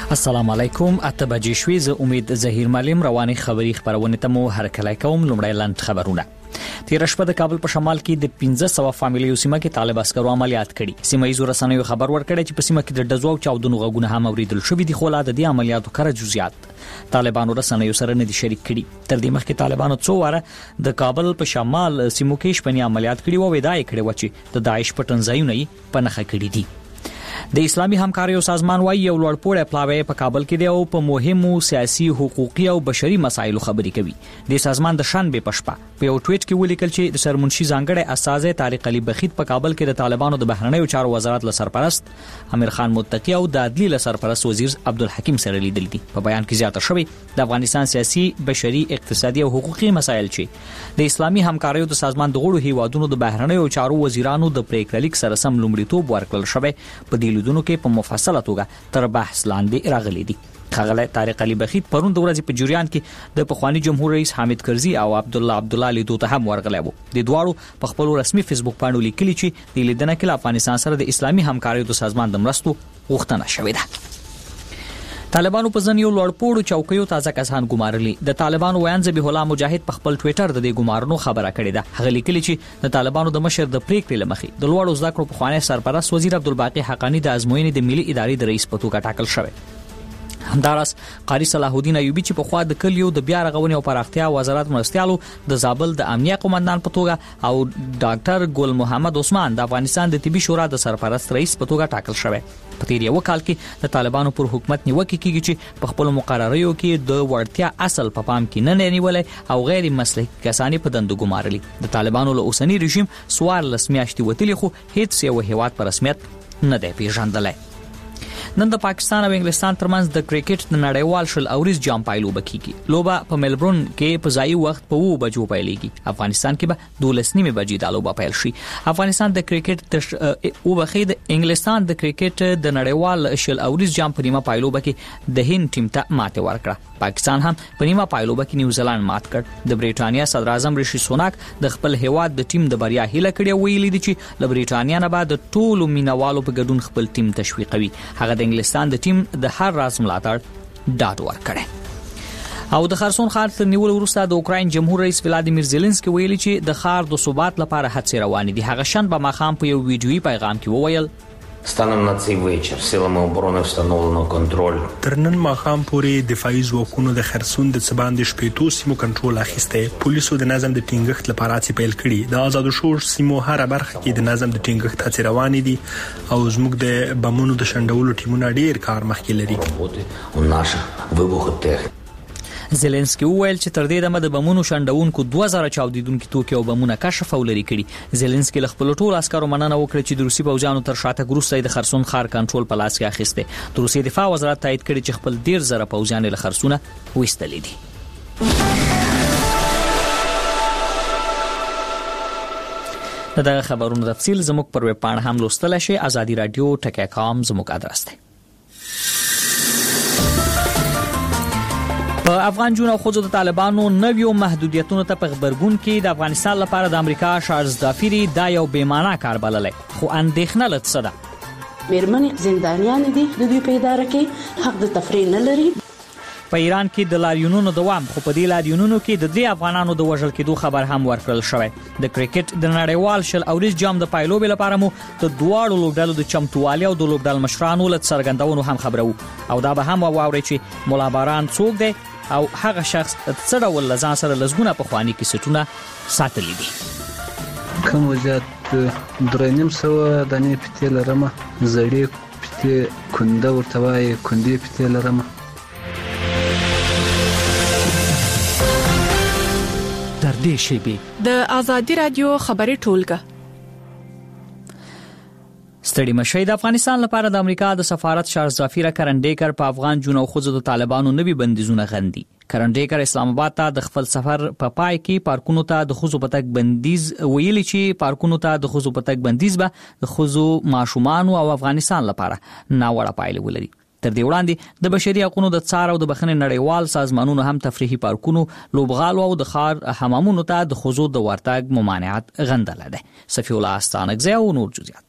السلام علیکم. اتباجی شوی ز امید ظهیر معلم رواني خبری خبرونه ته مو هرکلی کوم. لومړی لاند خبرونه. تیر شپه د کابل په شمال کې د 1500 فامیلیو سیمه کې طالب عسکرو عملیات کړي. سیمه یې رسنیو خبر ورکړی چې په سیمه کې د دزو او چاودنو غږونه هم اوریدل شوې دي، خو لا د دې عملیاتو کړه جزئیات طالبانو رسنیو سره نه دي شریک کړي. تر دې مخکې طالبانو څو واره د کابل په شمال سیمو کې شپنی عملیات کړي او ودا یې کړي و چې د داعش پټنځایونه یې په نخښه کړي دي. د اسلامي همکاریو سازمان وايي یو لوړپوړی پلاوی په کابل کې دی او په مهمو سیاسي، حقوقي او بشري مسایلو خبرې کوي. د سازمان د شنبه په شپه په یو ټویټ کې ولیکل چې د سرمنشي ځانګړی استاذ طارق علي بخیت په کابل کې د طالبانو د بهرنیو چارو وزارت له سرپرست امیر خان متقی او د عدلیې له سرپرست وزیر عبدالحکیم سره لیدل دي. په بیان کې زیاته شوی د افغانستان سیاسي، بشري، اقتصادي او حقوقي مسایل چې د اسلامي همکاریو د سازمان د غړو هیوادونو د بهرنیو چارو وزیرانو د پریکړه لیک سره سم لومړیتوب ورکړل شوی په دې لیدونو کې په مفصله توګه تر بحث لاندې راغلي دي. خغله طارق علي بخیت پرون د ورځې په جریان کې د پخوانی جمهور رئیس حامد کرزي او عبدالله لیدو ته هم ورغلی وو. د دواړو په خپل رسمي فیسبوک باندې لیکلي چې د لیدنه کې افغانستان سره د اسلامي همکاریو د سازمان د مرستو غوښتنه شوې ده. طالبانو په ځن یو لوړپوړو چوکیو تازه کسان ګمارلي. د طالبانو ویان ذبیح الله مجاهد په خپل ټوئیټر د دې ګمارنو خبره کړې ده. هغه لیکلي چې د طالبانو د مشر د پریکړې لمخې د لوړو زده کړو پخوانی سرپرست وزیر عبدالباقی حقانی د ازموینې د ملي ادارې د رئیس په توګه ټاکل شوی. همدارس قاری صلاح الدین ایوبی چې په خوا د کلیو د بیا رغونې او پراختیا وزارت مرستيالو د زابل د امنیه قومندان په توګه او ډاکټر ګل محمد عثمان د افغانستان د طبي شورا د سرپرست رئیس په توګه ټاکل شوی. په تیر یو کال کې د طالبانو پر حکومت نیوکه کیږي چې په خپل مقرریو کې د وړتیا اصل په پام کې نه نیولې او غیر مسلکي کسانی په دندو ګمارلي. د طالبانو له اوسنی رژیم سوار لسمیاشتي وتلی خو هیڅ یو هیواد په رسمیت نه دی پیژندلی. نن د پاکستان او انګلستان ترمنځ د کرکټ د نړیوال شل اوریز جام پایلوبه کیږي. لوبه په ملبورن کې په ځای وخت په 2 بجو پیلېږي. افغانستان کې به 12 بجې د لوبه پیل شي. افغانستان د کرکټ او بخید انګلستان د کرکټ د نړیوال شل اوریز جام په نیمه پایلوبه کې د هند ټیم ته ماته ورکړه. پاکستان هم په نیمه پایلوبه کې نیوزیلند مات کړ. د بریټانیا صدر اعظم ریشي سوناک د خپل هیواد د ټیم د بریا هیله کړې ویلي دي چې له بریټانیا نه بعد ټولو مینوالو په ګډون خپل ټیم تشویقوي. هغه د انګلستان د ټیم د هر راز ملاتړ ډاډ ورکړي. او د خرسون ښار تر نیول وروسته د اوکراین جمهور رئیس ولادیمیر زيلنسکي ویلي چې د ښار د ثبات لپاره هڅې روانې دي. هغه شنبه ماښام په یو ویډیويي پیغام کې وویل станом на цей вечір силами оборони встановлено контроль. تر نن ماښام پورې دفاعي ځواکونو د خرسون د څباندې شپېتو سیمو کنټرول اخیسته. پولیسو د نظم د ټینګښت لپاره هڅې پیل کړي. د آزادو شور سیمو هر برخه کې د نظم د ټینګښت هڅې روانې دي او زموږ د بمونو د شنډولو ټیمونه ډیر کار مخکې لري. У наших вибухотехнік زيلنسکي وویل چې تر دې دمه د بمونو شنډونکو 2000 چاودیدونکو توکي او بمونه کشف او لري کړي. زيلنسکي له خپل ټول عسکرو مننه وکړه چې د روسي پوځیانو تر شاته وروسته د خرسون ښار کنټرول په لاس کې اخیسته. د روسي دفاع وزارت تایید کړي چې خپل 10,000 پوځیان له خرسونه وېستلې دي. دغه خبرونو تفصیل زموږ پر ویب پاڼه هم لوستل شي. ازادي رادیو ټکی.com زموږ ادرس دی. په افغان جون او خوځو د طالبانو نویو محدودیتونو ته په خبرګون کې د افغانستان لپاره د امریکا شارز دافری دا یو بیمانه کار بللی، خو اندېښنه لته ده. مېرمنې زندانیان دي، د دوی په اداره کې حق د تفریح نه لري. په ایران کې د لاریونونو دوام، خو په دې لاریونونو کې د 3 افغانانو د وژل کېدو خبر هم ورکړل شوی. د کرکټ د نړیوال شل اوریز جام د پایلوبې لپاره مو د دواړو لوبډلو د چمتووالي او د لوبډل مشرانو له څرګندونو هم خبرو او دا به هم واوري چې مولا باران څوک دی او هغه شخص څه ډول لزان سره لزګونه په خواني کې سټونه ساتلې دي. کوم وجات 3.5 دانې پته لرمه، زړې پته کونده ورته وایي، کندې پته لرمه. در دې شیبي د ازادي رادیو خبري ټولګه ستړي مشه. د افغانستان لپاره د امریکا د سفارت شارز ظفیره کرنډیکر په افغان جون او خوځو د طالبانو نوي بندیزونه غندي. کرنډیکر اسلام آباد ته د خپل سفر په پای کې پارکونو ته د خوځو پتک بندیز ویلي چې پارکونو ته د خوځو پتک بندیز به د خوځو ماشومان او افغانستان لپاره ناوړه پایلې ولري. تر دې وړاندې د بشري حقوقو د څار او د بخښنې نړیوال سازمانونو هم تفریحي پارکونو، لوبغالو او د ښار حمامونو ته د خوځو د ورتګ ممانعت غندل ده. صفی الله استانکزی او نور جزئیات.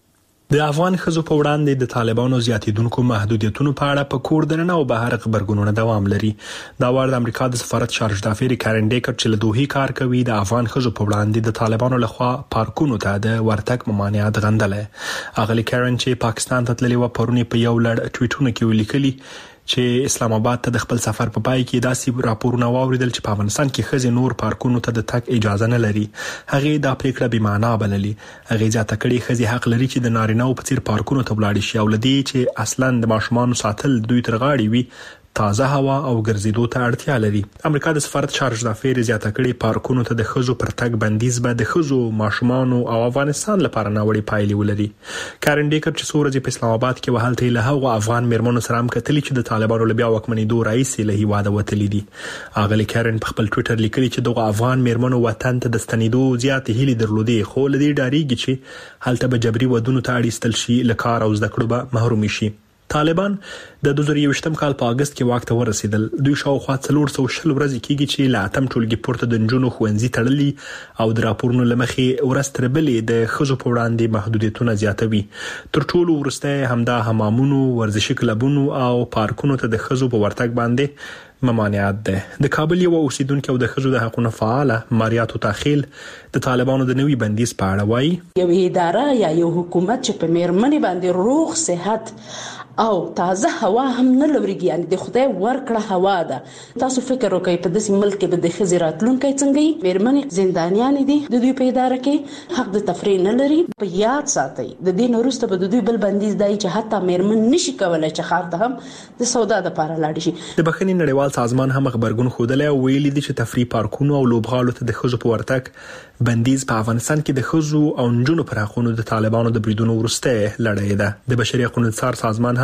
د افغان ښځو په وړاندې د طالبانو زیاتیدونکو محدودیتونو په اړه په کور دننه او بهر خبرګونونه دوام لري. دا وړ د امریکا د سفارت چارج دافیر کارن ډیکر چې له دوحې کار کوي د افغان ښځو په وړاندې د طالبانو لخوا پارکونو ته د ورتګ ممانعت غندلې. اغلی کارن چې پاکستان ته تللی و پرونی په یو لړ ټویټونه کې ولیکلي چې اسلام آباد ته د خپل سفر په پای کې داسې راپورونه واوریدل چې په افغانستان کې ښځې نور پارکونو ته د تګ اجازه نه لري. هغه دا پریکړه بې معنا بللې. هغه ځاته کړي ښځې حق لري چې د نارینه‌و په څیر پارکونو ته ولاړ شي او لدی چې اصلاً د ماشومان ساتل دوی تر غاړي وي تازه هوا او ګرځېدو ته اړتیا لري. امریکا د سفارت چارج دافیر زیاته کړي پارکونو ته د ښځو پر تګ بندیز به د ښځو ماشومان او افغانستان لپاره ناوړي پایلې ولري. کارن ډیکر چې څورځي په اسلام آباد کې وهلته له هغو افغان میرمنو سره هم کتلې چې د طالبانو له بیا وکمنېدو رئیس له هیواده وتلي دي. اغلی کارن په خپل ټویټر لیکلي چې دغه افغان میرمنو وطن ته د ستنېدو زیات هیلې درلودې خو لدی ډاریږي چې هلته به جبري ودونو ته اړیستل شي لکار او زده کړو به محروم شي. طالبان د 2020 کال په اگست کې واک ته ورسېدل. دوی شاوخوا 420 ورځې کېږي چې له اتم ټولګي پورته د نجونو ښوونځي تړلي او د راپورونو لمخې ورستر بلې د ښځو په وړاندې محدودیتونه زیاتوي. تر ټولو وروسته همدا حمامونو، ورزشي کلبونو او پارکونو ته د ښځو په ورتګ باندې ممانعت ده. د کابل یو اوسیدونکو د ښځو د حقوقو فعاله ماریاتو تاخیل د طالبانو د نوي بندیز په اړه وایي یو اداره یا یو حکومت چې په میرمنې باندې روغ صحت او تازه هوا هم نه لوريږي، یعنی د خدای ورکړه هوا ده. تاسو فکر وکړئ په داسې ملک کې به د ښځې راتلونکی څنګه وي؟ میرمنې زندانیان دي، د دوی په اداره کې حق د تفریح نه لري. په یاد ساتئ د دې نه وروسته به د دوی بل بندیز دی چې حتی میرمن نشي کولای چې ښار ته هم د سودا لپاره لاړ شي. د بخښنې نړیوال سازمان هم خبرګون خوده او ویلي دي چې تفریح پارکونو او لوبغالو ته د ښځو په ورتګ بندیز په افغانستان کې د ښځو او نجونو پر حقوقو د طالبانو د بریدونو وروسته لړۍ ده. د بشري حقوقو څار سازمان هم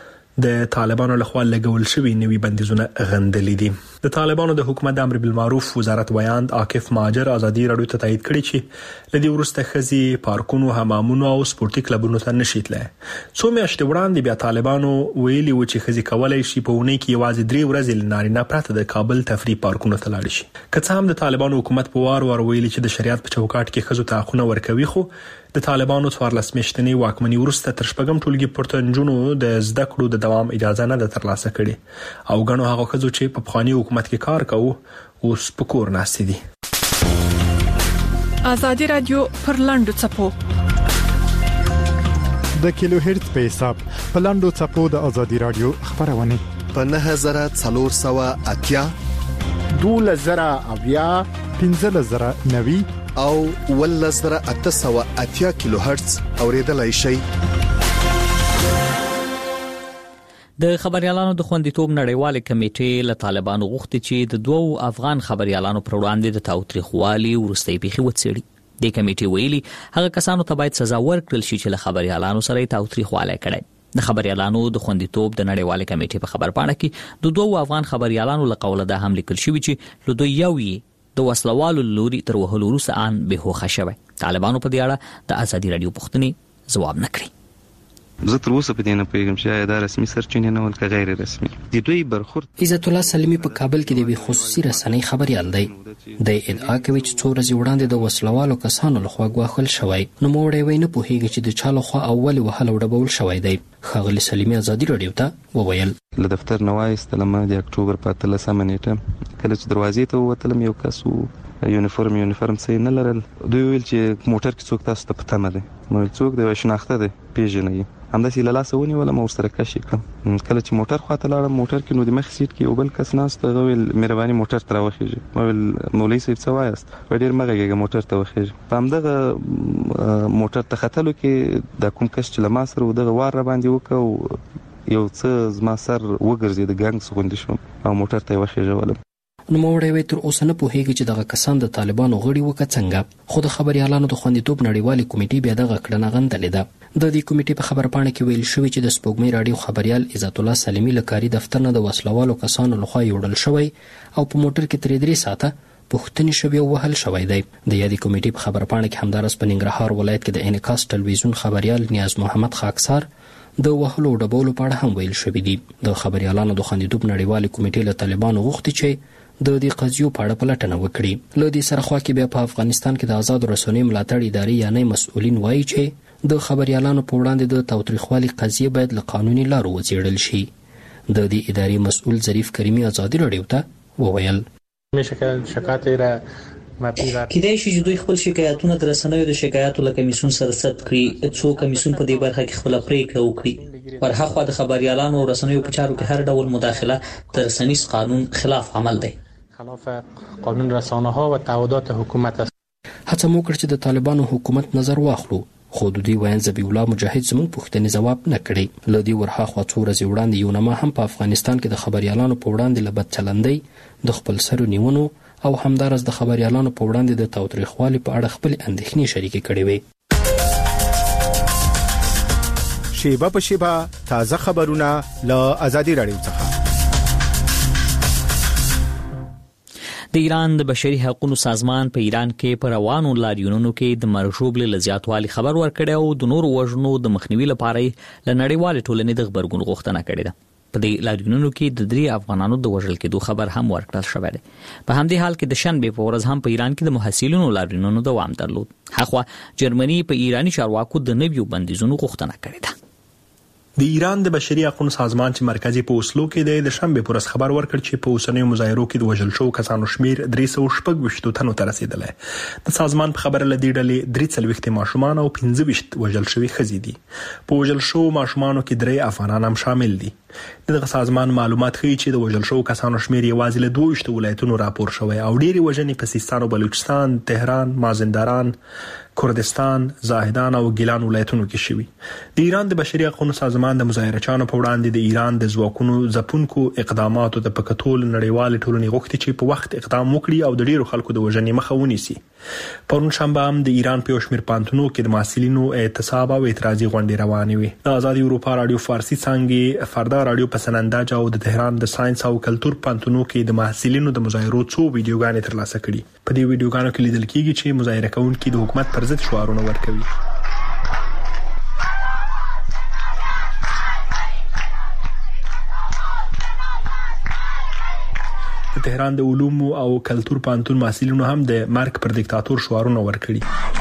د طالبانو لخوا لګول شوی نوي بندیزونه غندلې دي. د طالبانو د حکومت د امر بالمعروف وزارت ویاند عاکف ماجر ازادي راډیو ته تایید کړی چې لدی ورسته ښځې پارکونو، حمامونو او سپورتي کلبونو ته نشي تللی. څو میاشتې وړاندې بیا طالبانو ویلي و چې ښځې کولای شي په اونۍ کې یوازې 3 ورځې لنارینه پرته د کابل تفریح پارکونو ته لاړ شي. که څه هم د طالبانو حکومت په وار ویلي چې د شریعت په چوکاټ کې ښځو ته حقونه ورکوي، خو د طالبانو 14 میاشتنی واکمنۍ وروسته تر شپږم ټولګي پورته نجونو د زده کړو د دوام اجازه نه ده ترلاسه کړې او غنو هغه ښځو چې په پخوانی حکومت کې کار کوي اوس په کور ناستې دي. آزادي رادیو پر لاندو چپو د کیلو هرتز په حساب په لاندو چپو د آزادي رادیو خبرونه په 9480 2000 1590 او 1880 کیلو هرتز اوریدلای شي. د خبريالانو د خوندیتوب نړیواله کمیټې له طالبانو غوښتي چې د دوو افغان خبريالانو پر وړاندې د تاوتریخوالي ورستۍ پیښې وڅېړي. د کمیټې ویلي هغه کسانو ته باید سزا ورکړل شي چې له خبريالانو سره تاوتریخوالی کړي. د خبريالانو د خوندیتوب د نړیواله کمیټې په خبرپاڼه کې د دوو افغان خبريالانو له قوله ده هم لیکل شوی چې له دوی یو د وسلوالو لوري تر وهلو وروسته ان به هوښه شوی. طالبانو په دې اړه د آزادي رادیو پوښتنې ځواب نه کړی. زه تر اوسه په دې نه پوهیږم چې دا رسمي سرچینې نه ول که غیر رسمي. د دوی برخورد عزت الله سلیمی په کابل کې د خصوصي رسنۍ خبريال دی. د ادعا کوي چې څو ورځې وړاندې د وسلوالو کسانو لخوا غواخل شوی، نو موړې وای نه پوهیږي چې د چا لخوا اول وهل وډبول شوی دی. ښاغلي سلیمی آزادي رادیو ته وویل له دفتر نه وایستلم د اکتوبر په 13 نیټه کله چې دروازې ته ووتلم یو کس یونیفورم څه نه لرل. دوی ویل چې موټر کې څوک تاسو ته پته نه دی. نو څوک دی شناخته دی پیژنې همداسې له لاسه ونیولم او سره کشي کړم. کله چې موټر خواته لاړم موټر کې نو د مخ سیټ کې یو بل کس ناست هغه ویل مهرباني موټر ته راوخیږي. ما ویل مولوي صاحب څه وایاست؟ ډېر مغږیږه موټر ته وخیږي. په همدغه موټر ته ختلو کې د کوم کس چې له ما سره دغه وار را باندې وکړ یو څه زما سر وګرځېد ګنګ غوندې شوم او موټر ته وخیږولم. نو موړې تر اوسه نه پوهیږي چې دغه کسان د طالبانو غړي وکړه څنګه. خو د خبريالانو د خوندیتوب نړیوالې کمیټې بیا دغه کړنه غندلې ده. د دې کمیټې په خبرپاڼه کې ویل شوی چې د سپوږمۍ رادیو خبريال عزت الله سلیمی له کاري دفتر نه د وسلوالو کسانو لخوا یوړل شوی او په موټر کې 3 ساعته پښتني شوی وهل شوی دی. د یادې کمیټې په خبرپاڼه کې همدارس په ننګرهار ولایت کې د انعکاس ټلویزیون خبريال نیاز محمد خاکسار د وهلو ډبولو په اړه هم ویل شوی دی. د خبريالانو د خوندیتوب نړیوالې کمیټې له طالبانو غوښتي چې د دې قضیو په اړه پلټنه وکړي. له دې سره خو کې بیا په افغانستان کې د آزاد رسنیو ملاتړ ادارې یا نه مسؤلین وایي چې د خبريالانو په وړاندې د تاوتریخوالي قضیه باید له قانوني لارو وڅېړل شي. د دې ادارې مسؤل ظریف کریمي ازادي راډیو ته وویل کېدای شي چې دوی خپل شکایتونه د رسنیو د شکایاتو له کمیسیون سره ثبت کړي، څو کمیسیون په دې برخه کې خپل پریکړه وکړي. پر هغه د خبريالانو او رسنیو په چارو کې هر ډول مداخله د رسنیز قانون خلاف عمل دی. خلاف قانون رسانه ها و تعهدات حکومت است. هڅه مو کړ چې د طالبانو حکومت نظر واخلو، خو د دوی ویاند ذبیح الله مجاهد زموږ پوښتنې ځواب نه کړي. له دې ورهاخوا څو ورځې وړاندې یو نامه هم په افغانستان کې د خبريالانو په وړاندې له بد چلندۍ، د خپل سرو نیونو او همدارس د خبريالانو په وړاندې د تاوتریخوالي په اړه خپل اندېښنې شریکې کړې وې. شیبه په شیبه تازه خبرونه له آزادي راډیو څخه. د ایران د بشري حقوقو سازمان په ایران کې پر روانو لاریونونو کې د مرجوب له زیاتوالي خبر ورکړی او د نورو وژنو د مخنیوي لپاره له نړیوال ټولنې د خبرګون غوښتنه کړې ده. په دې لاریونونو کې د 3 افغانانو د وژل کېدو خبر هم ورکړل شوی دی. په همدې حال کې د شنبه په ورځ هم په ایران کې د محصلینو لاریونونو دوام درلود. هغه جرمني په ایرانی چارواکو د نویو بندیزونو غوښتنه کړې ده. د ایران د بشري حقوقو سازمان چې مرکزی په اوسلو کې د شنبه پر ورځ خبر ورکړ چې په اوسنیو مظاهرو کې د وژل شو کسانو شمیر 326 تنو ته رسیدلی. د سازمان په خبره لدی ډلې 43 ماشومان او 15 وژل شوي ښځې دي. په وژل شو ماشومانو کې 3 افغانان هم شامل دي. دغه سازمان معلومات ښیي چې د وژل شو کسانو شمیر یوازې له 22 ولایتونو راپور شوی او ډېری وژنې په سیستان او بلوچستان، تهران، مازندران، کردستان، زاهدان او ګیلان ولایتونو کې شوی. د ایران د بشري حقوقو سازمان د مظاهرچانو په وړاندې د ایران د ځواکونو ځپونکو اقداماتو د پکتول نړیوال ټولنې غوښتي چې په وخت اقدام وکړي او د ډیرو خلکو د وژنې مخه ونیسي. پرون شنبه هم د ایران په شمیر پانتونو کې د محصلینو اعتصاب او اعتراضي غونډې روانې وې. د آزادي اروپا رادیو فارسی څنګه فردا رادیو په سننداج او د تهران د ساينس او کلچر پانتونو کې د محصلینو د مظاهرو څو ویډیوګانې ترلاسه کړي. په دې ویډیوګانو کې لیدل کېږي چې مظاهره کوونکي د حکومت پر ضد شعارونه ورکوي. د تهران د علومو او کلچر پانتون محصلینو هم د مرګ پر دیکتاتور شعارونه ورکړي.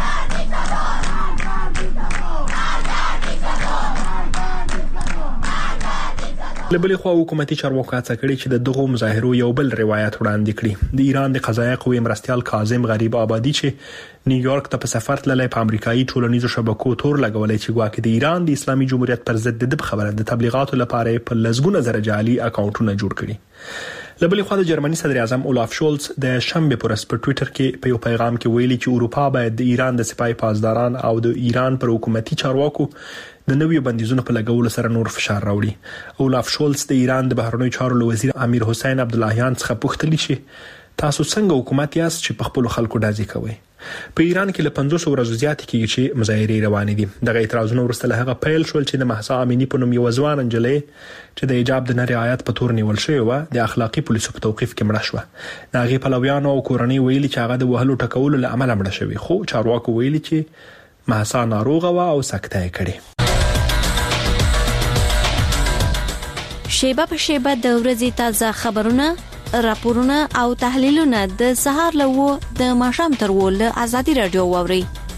لبلې خو حکومتي چارواکو هڅه کړې چې د دغو مظاهرو یو بل روایت وړاندې کړي. د ایران د قضایي قوې مرستیال کاظم غریب آبادی چې نیویارک ته په سفر تللی په امریکایي ټولنیزو شبکو تور لګولې چې ګواکې د ایران د اسلامي جمهوریت پر ضد د خبره د تبلیغاتو لپاره په لسګونه زره جعلي اکاونټونه جوړ کړي. لبلې خو د جرمني صدر اعظم اولاف شولز د شنبه پر ورځ په ټوئیټر کې په یو پیغام کې ویلي چې اروپا باید د ایران د سپای پاسداران او د ایران پر حکومتي چارواکو د نویو بندیزونو په لګولو سره نور فشار راوړي. اولاف شولز د ایران د بهرنیو چارو وزیر امیر حسین عبداللهیان څخه پوښتنه چې تاسو څنګه حکومت یاست چې په خپل خلکو دازي کوي. په ایران کې له 500 ورځې زیات کېږي چې مظاهرې روانې دي. دغه اعتراضونه ورسته له هغه پیل شول چې د مهسا امینی په نوم یو ځوان انجلې چې د حجاب د نارعایت په تور نیول شوی و د اخلاقی پولیسو په توقيف کې مړه شو. د هغه پلویانو او کورنۍ ویلي چې هغه د وهلو ټکولو له عمله مړه شوی، خو چارواکو ویلي چې مهسا ناروغه و او سکته یې کړې. شیبه په شیبه د ورځې تازه خبرونه، راپورونه او تحلیلونه د سهار له د ماښام تر له آزادي رادیو واوري.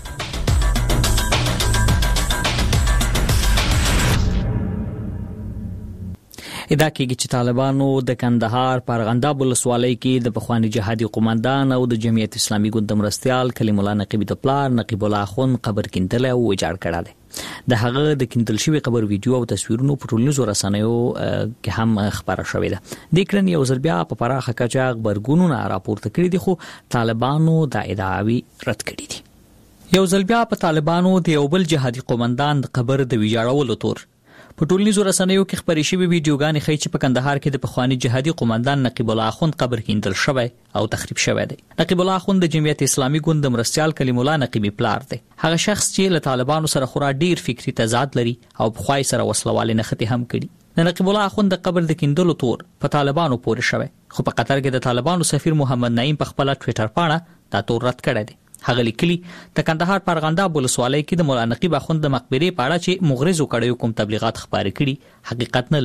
ادا کېږي چې طالبانو د کندهار په ارغنداب ولسوالۍ کې د پخوانی جهادي قومندان او د جمعیت اسلامي ګوند مرستيال کلیم الله نقیب د پلار نقیب الله خون قبر کیندل او ویجاړ کړل. د هغه د کیندل شوی قبر ویډیو او تصویرونو په ټولنیزو رسنیو کې هم خبره شوې ده. د کړن یو ځل بیا په پراخه کچه خبرګونونه راپورته کړي دي، خو طالبانو دا ادعاوی رد کړي دي. یو ځل بیا په طالبانو د یو بل جهادي قومندان د قبر د ویجاړولو تور په ټولنیزو رسنیو کې خبرې شوې ویډیوګانې ښیي چې په کندهار کې د پخوانی جهادي قومندان نقیب الله خون قبر کیندل شوی او تخریب شوی دی. نقیب الله خون د جمعیت اسلامي ګوند مرستيال کلیم الله نقیبی پلار دی. هغه شخص چې له طالبانو سره خورا ډیر فکری تضاد لري او په خوای سره وسلواله نختی هم کړي. د نقیب الله خون د قبر د کیندلو تور په طالبانو پورې شوی، خو په قطر کې د طالبانو سفیر محمد نعیم په خپل ټوئیټر باندې دا تور رد کړی دی. هغه لیکلي د کندهار په ارغنداب ولسوالۍ کې د مولا نقیب اخوند د مقبره په اړه چې مغرضو کړیو کوم تبلیغات خبرې کړي حقیقت نه لري.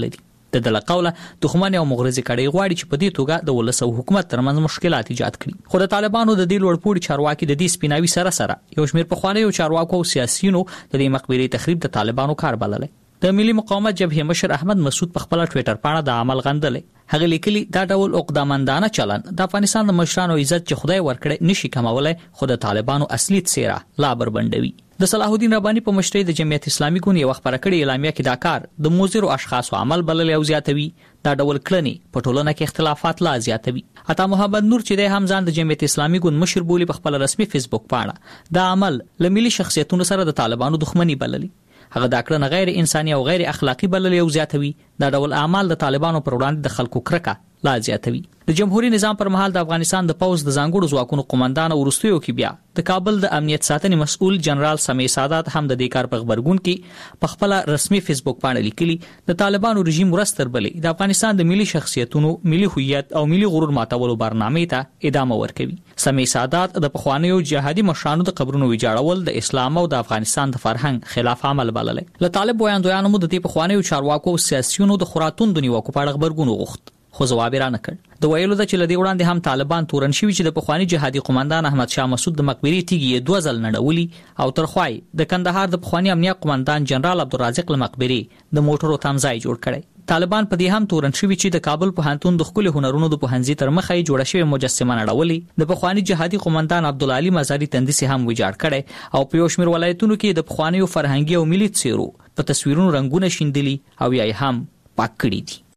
د دله قوله دښمن او مغرضي کړي غواړي چې په دې توګه د ولس او حکومت ترمنځ مشکلات ایجاد کړي. خو د طالبانو د دې لوړپوړي چارواکي د دې سپیناوي سره یو شمېر پخوانیو چارواکو او سیاسيونو د دې مقبرې تخریب د طالبانو کار بللی. د ملي مقاومت جبهې مشر احمد مسعود په خپل ټوئیټر باندې د عمل غندلې. هغه لیکلي دا ډول عقدامندانه چلن د افغانستان د مشرانو عزت چې خدای ورکړي نشي کمولای، خو د طالبانو اصلي څیره لا بربندوي. د صلاح الدین رباني په مشرۍ د جمعیت اسلامي ګوند یو خبره کړې اعلامیه کې دا کار د موزیرو اشخاصو عمل بلل او زیاتوي. دا ډول کړنې په ټولنه کې اختلافات لا زیاتوي. عطا محمد نور چې د همزان د جمعیت اسلامي ګوند مشر بولی په خپل رسمي فیسبوک باندې دا عمل لملي شخصیتونو سره د طالبانو دښمنی بللی. هغه دا کړنه غیر انساني او غیر اخلاقی بللی او زیاتوي. دا ډول اعمال د طالبانو پر وړاندې د خلکو کرکه لا زیاتوي. د جمهوریت نظام پر مهال د افغانستان د پوز د ځانګړو ځواکونو قومندان ورستیو کې بیا د کابل د امنیت ساتنې مسؤل جنرال سمیع سادات هم د دې کار په خبرګون کې په خپل رسمي فیسبوک باندې لیکلي د طالبانو رژیم ورستر بلې د افغانستان د ملي شخصیتونو، ملي هویت او ملي غرور ماتولو برنامې ته ادامه ورکوي. سمیع سادات د پخوانیو جهادي مشرانو د قبرونو ویجاړول د اسلام او د افغانستان د فرهنګ خلاف عمل بللی. له طالب ویاندویانو د دې پخوانیو چارواکو او سیاسيونو د خراتون د نیوکو په اړه خبرګون وغوښت، خو ځواب یې رانه کړ. د ویلو ده چې لدې وړاندې هم طالبان تورن شوي چې د پخوانی جهادي قومندان احمد شاه مسعود د مقبرې تیږې یې 2 ځل نړولي او ترخوای د کندهار د پخوانی امنیت قومندان جنرال عبدالرازق له مقبرې د موټرو تمځای جوړ کړي. طالبان په دې هم تورن شوي چې د کابل پوهنتون د ښکلي هنرونو د پوهنځي تر مخه یې جوړه شوې مجسمه نړولې. د پخوانی جهادي قومندان عبدالعلي مزاري تندیس هم ویجاړ کړي او په یو شمېر ولایتونو کې د پخوانیو فرهنګي او ملي څیرو په تصویرونو رنگونه شیندلي او یا هم پاک کړي دي.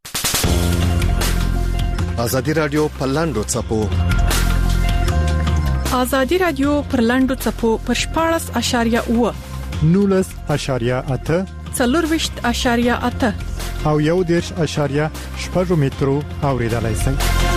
ازادي رادیو په لاندو چپو ازادي رادیو پر لاندو چپو پر 14.8 19.8 24.8 او 1.8 مترو اوریدلای شئ.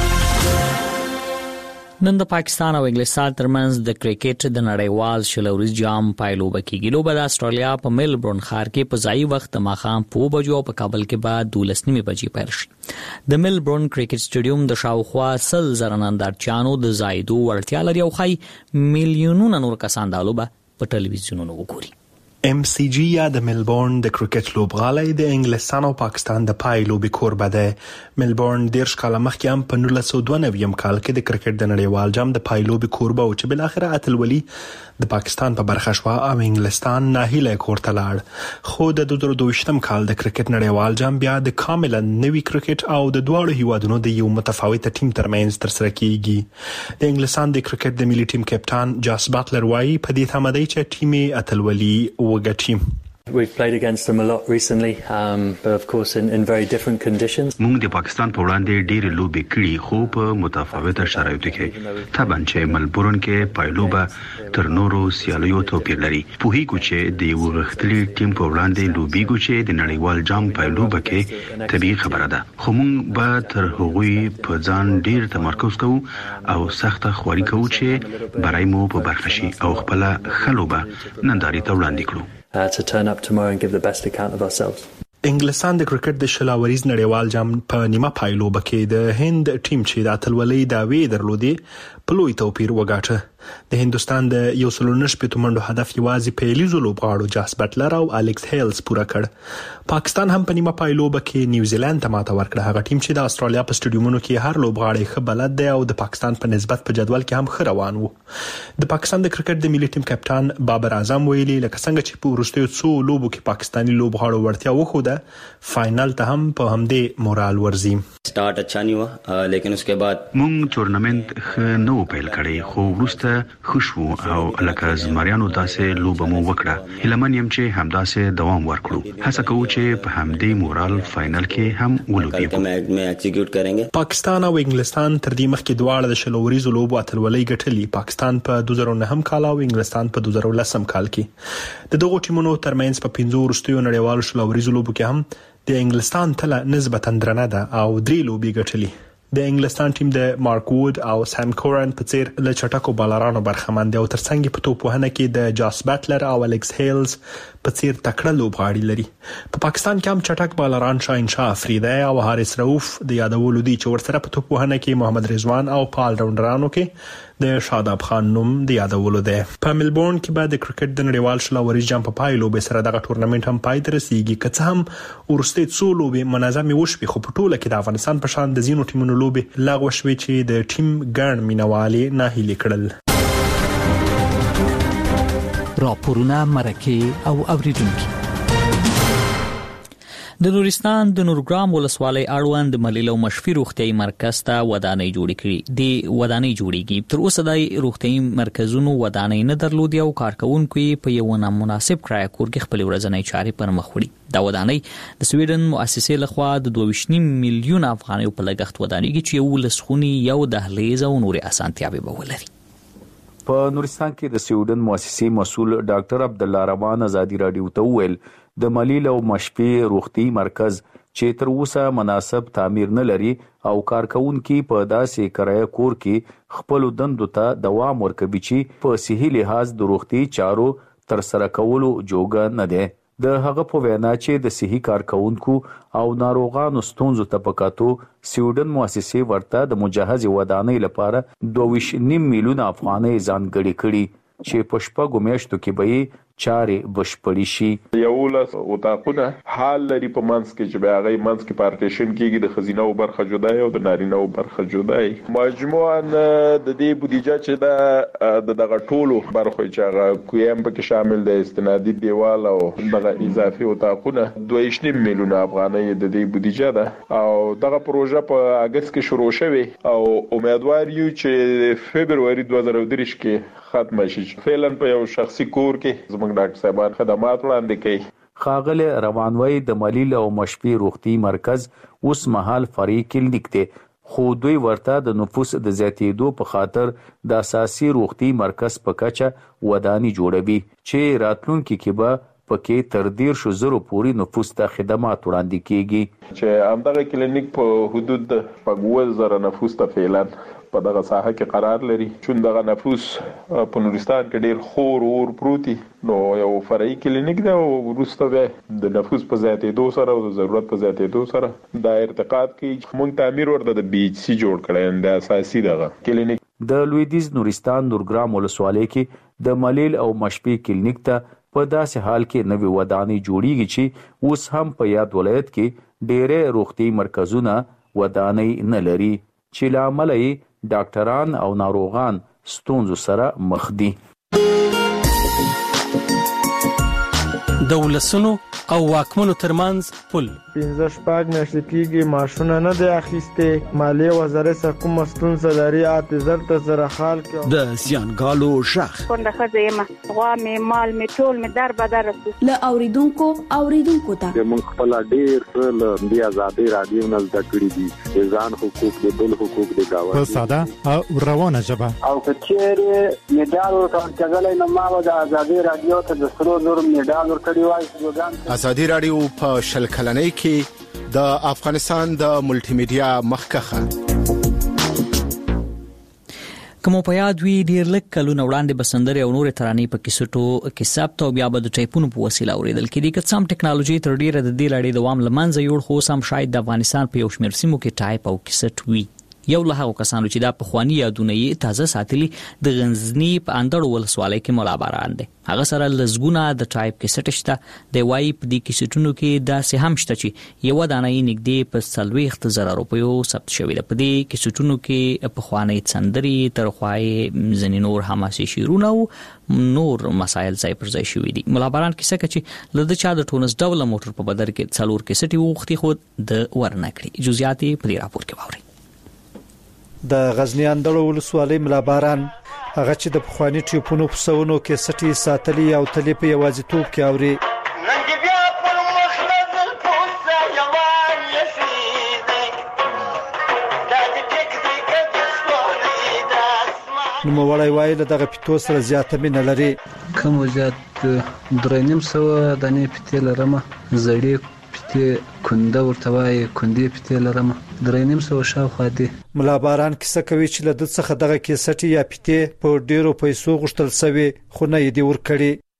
نن د پاکستان او انګلستان ترمنځ د کرکټ د نړیوال شلوريز جام پایلوبه کیږي. لوبه د استرالیا په میلبورن ښار کې په ځای وخت ماښام 2 بجو او په کابل کې بعد 12 بجې پیل شي. د میلبورن کرکټ سټیډیوم د شاوخوا 100,000 نندارچیانو د زایدو وړتیا لري او خای میلیونونه نور کسان د لوبه په ټلویزیونونو وګوري. MCG یا د ملبورن د کرکټ لوبغالی د انګلستان او پاکستان د پای لوبي کوربه ده. ملبورن 10 کال مخکې هم په 1992 کال کې د کرکټ د نړیوال جام د پای لوبي کوربه او چې بل اخر اتلولي د پاکستان په برخه شو او انګلستان ناهیله کورته لاړ. خو د 2022 کال د کرکټ نړیوال جام بیا د کاملا نوي کرکټ او د دواړو هیوادونو د یو متفاوته ټیم ترمنځ ترسره کیږي. د انګلستان د کرکټ د ملي ټیم کپټان جاس باتلر وايي په دې تمه دی چې ټیم اتلولي وګټي. We've played against them a lot recently, but of course in very different conditions. موږ د پاکستان په وړاندې ډېر لوبې کړې خو په متفاوته شرایطو کې. طبعا چې ملبورن کې پایلوبه تر نورو سیالیو توپیر لري. په هیڅ چې د یو غختلي ټیم په وړاندې لوبېږو چې د نړیوال جام پایلوبه کې طبيعي خبره ده. خو موږ به تر هغوی په ځان ډېر تمرکز کوو او سخته خواري کوو چې برای مو په برخه شي او خپل خلوبه ننداري ته وړاندې کړو. To turn up tomorrow and give the best account of ourselves. انګلستان د کرکټ د شلاوریز نړیوال جام په نیمه پایلوبه کې د هند ټیم چې د اتلولۍ داوی درلودې په لوی توپیر وګاټه. د هندستان د 119 منډو هدف یوازې پیلیزو لوبغاړو جاس بټلر او الکس هیلز پوره کړ. پاکستان هم په نیمه پایلوبه کې نیوزیلند ته ماته ورکړه. هغه ټیم چې د استرالیا په سټیډیومونو کې هر لوبغاړی ښه بلد دی او د پاکستان په نسبت په جدول کې هم ښه روان وو. د پاکستان د کرکټ د ملي ټیم کپټان بابر اعظم ویلي لکه څنګه چې په وروستیو څو لوبو کې پاکستاني لوبغاړو ورتیا وښوده فائنل ته هم په همدې مورال ورزي. سٹارټ اچھا نہیں ہوا لیکن اس کے بعد مونږ ټورنمنت نو پیل کړی خو وروسته خوشو او لکه زمریانو داسې لوبه مو وکړه. هیلمن يم چې همداسې دوام ورکړو. هڅه کوو چې په همدې مورال فائنل کې هم ولوبېږو. میں ایگزیکیوټ کریں گے. پاکستان او انګلستان تر دې مخکې دواړه د شلوريزو لوبو اتلولۍ ګټلې. پاکستان په 2009 کال او انګلستان په 2010 کال کې. د دغو ټیمونو ترمنځ په 15 وروستیو نړیوالو شلوريزو لوبو کې هم د انګلستان تله نسبتا درنه ده او 3 لوبي ګټلې. د انګلستان ټیم د مارک وود او سام کورن په څیر له چټکو بالرانو برخمن دی او ترڅنګ په توپوهنه کې د جاس بټلر او الکس هیلز په څیر تکړه لوبغاړي لري. په پاکستان کې هم چټک بالران شاهین شاه افریدی او حارث رؤف د یادولو دي چې ورسره په توپوهنه کې محمد رضوان او په آل راونډرانو کې د شاداب خان نوم د یادولو دی. په ملبورن کې به د کرکټ د نړیوال شلاوري جام په پایلو به سره دغه ټورنمنت هم پای ته رسیږي. که څه هم ورسته څو لوبې منظمې وشوي خو په ټوله کې د افغانستان په شان د زینو ټیمونو لوبې لغوه شوې چې د ټیم ګڼ مینوالي ناهیلي کړل. راپورونه مرکه او اوریدونکو. د نورستان د نورګرام ولسوالۍ اړوند د ملیل او مشفي روغتيایي مرکز ته ودانۍ جوړې کړې. د ودانۍ جوړېږي تر اوسه د روغتيایي مرکزونو ودانۍ نه درلودي او کارکونکو په یو نامناسب کرایه کور کې خپل ورځنی چارې پر مخ وړي. دا ودانۍ د سویډن مؤسسې لخوا د 2.5 میلیون افغانیو په لګښت ودانېږي چې یو لسخونی یو دهلیز او نورې اسانتیاوې به ولري. په نورستان کې د سویډن مؤسسې مسؤل ډاکټر عبد الله روان ازادي رادیو ته وویل د ملیل او مشفي روغتي مرکز چې تر اوسه مناسب تعمیر نه لري او کارکونکو په داسې کرایه کور کې خپل دندو ته دوام ورکوي چې په صحي لحاظ د روغتي چارو تر سره کولو جوګه نه ده. د هغه په وینا چې د صحي کارکونکو او ناروغانو ستونزو ته پکاتو سویډن مؤسسې ورته د مجهز ودانۍ لپاره 2.5 میلیون افغانۍ ځانګړي کړي چې په شپږو میاشتو کې به چارې بشپړې شي. یو لاس وتاقونه حال لري په منځ کې چې به هغه منځ کې پارټیشن کېږي د خزینه او برخه جدای او د نارینه او برخه جدای. مجموعاً د دې بودیجه چې د دغه ټولو برخو چې هغه کویم پکې شامل د استنادي دیوال او دغه اضافي وتاقونه 2.5 میلیون افغانۍ د دې بودیجه ده او دغه پروژه په اگست کې شروع شوه او امیدوار یو چې فبرवरी 2023 کې ختم شي. فعلا په یو شخصي کور کې زموږ ډاکټر صاحبان خدمات وړاندې کوي. خاغله روانوي د ملیل او مشفي روغتي مرکز اوس مهال فرعي کلینیک ته خو دوی ورته د نفوس د زیاتېدو په خاطر د اساسي روغتي مرکز په کچه ودانۍ جوړوي چې راتلونکي کې به پکې تر 1,000 پورې نفوس ته خدمات وړاندې کیږي چې همدغه کلینیک په حدود 5000 نفوس ته فعلا په دغه ساحه کې قرار لري. چون دغه نفوس په نورستان کې ډیر خور اور پروتي نو یو فرعي کلینیک دی او وروسته به د نفوس په زیاتېدو سره او د ضرورت په زیاتېدو سره دا ارتقاء کوي. مونږ تعمیر ورته د BHC جوړ کړی د اساسي دغه کلینیک. د لویدیز نورستان نورګرام ولسوالۍ کې د ملیل او مشفي کلینیک ته په داسې حال کې نوې ودانۍ جوړیږي چې اوس هم په یاد ولایت کې ډېرې روغتي مرکزونه ودانۍ نه لري چې لامل یې ډاکټران او ناروغان ستونزو سره مخ دي. د ولسونو او واکمنو ترمنځ پل 15 میاشتې کېږي معاشونه نه دی اخیستې. مالیې وزارت سره کومه ستونزه لري اعتذار ته زره حال کې د زیانګالو شخ کنده خزه یم غوا مې مال مې ټول مې در بدر له اوریدونکو ته موږ خپل ډیر له دی آزادي رادیو نه زده کړی دي ځان حقوق د بل حقوق د گاوند په ساده او روانه ژبه او کچېره میډال ورکړل نو ما د آزادي رادیو ته د سرو نور میډال ورکړی وای. آزادي رادیو په شل کلنۍ کې د افغانستان د ملټي میډیا مخکخه کوم په یاد وی ډیر لک کلونه وړاندې بسندري او نور ترانې په کیسټو کې ثبت او بیا به د ټایپونو په وسیله اوریدل کېږي. که څم ټکنالوژي تر ډیره د دې لړۍ دوام لمنځه یوړ خو سم شاید د افغانستان په یو شمېر سیمو کې ټایپ او کیسټ وی. یو له هغو کسانو چې دا په خواني یادونه یې تازه ساتلي د غنزنی په اندړو ولسوالۍ کې مولا باران دی. هغه سره لزګونه د ټایپ کیسټ شته د وای په دې کیسټونو کې داسې هم شته چې یو دانه یې نږدې په 40,000 روپیو ثبت شوی ده. په دې کیسټونو کې په خواني څندري تر خوای ځنې نور حماسي شیرونه او نور مسایل ځای پر ځای شوی دي. مولا باران کیسه چې لده چا د ټونس ډول موټر په بدر کې څلور کیسټي وختي خود د ورنکړي. جزئیات په دې راپور کې واوري. د غزنی اندړو ولسوالۍ ملا باران هغه چې د پخوانی ټیپونو په سونو کې سټي ساتلي او تلې په یوازیتوب کې اوري. نو وړای وای له دغه پټو سره زیاته مینه لري. کوم زیات 3.5 دانې پټې لرمه زړې پټې کنده ورته وای کندې پټې لرمه 3.5 شاوخوا دي. ملا باران کیسه کوي چې له د څخه دغه کیسټي یا پټې په ډیرو پیسو غشتل سوي خو نه یې دی ور کړی.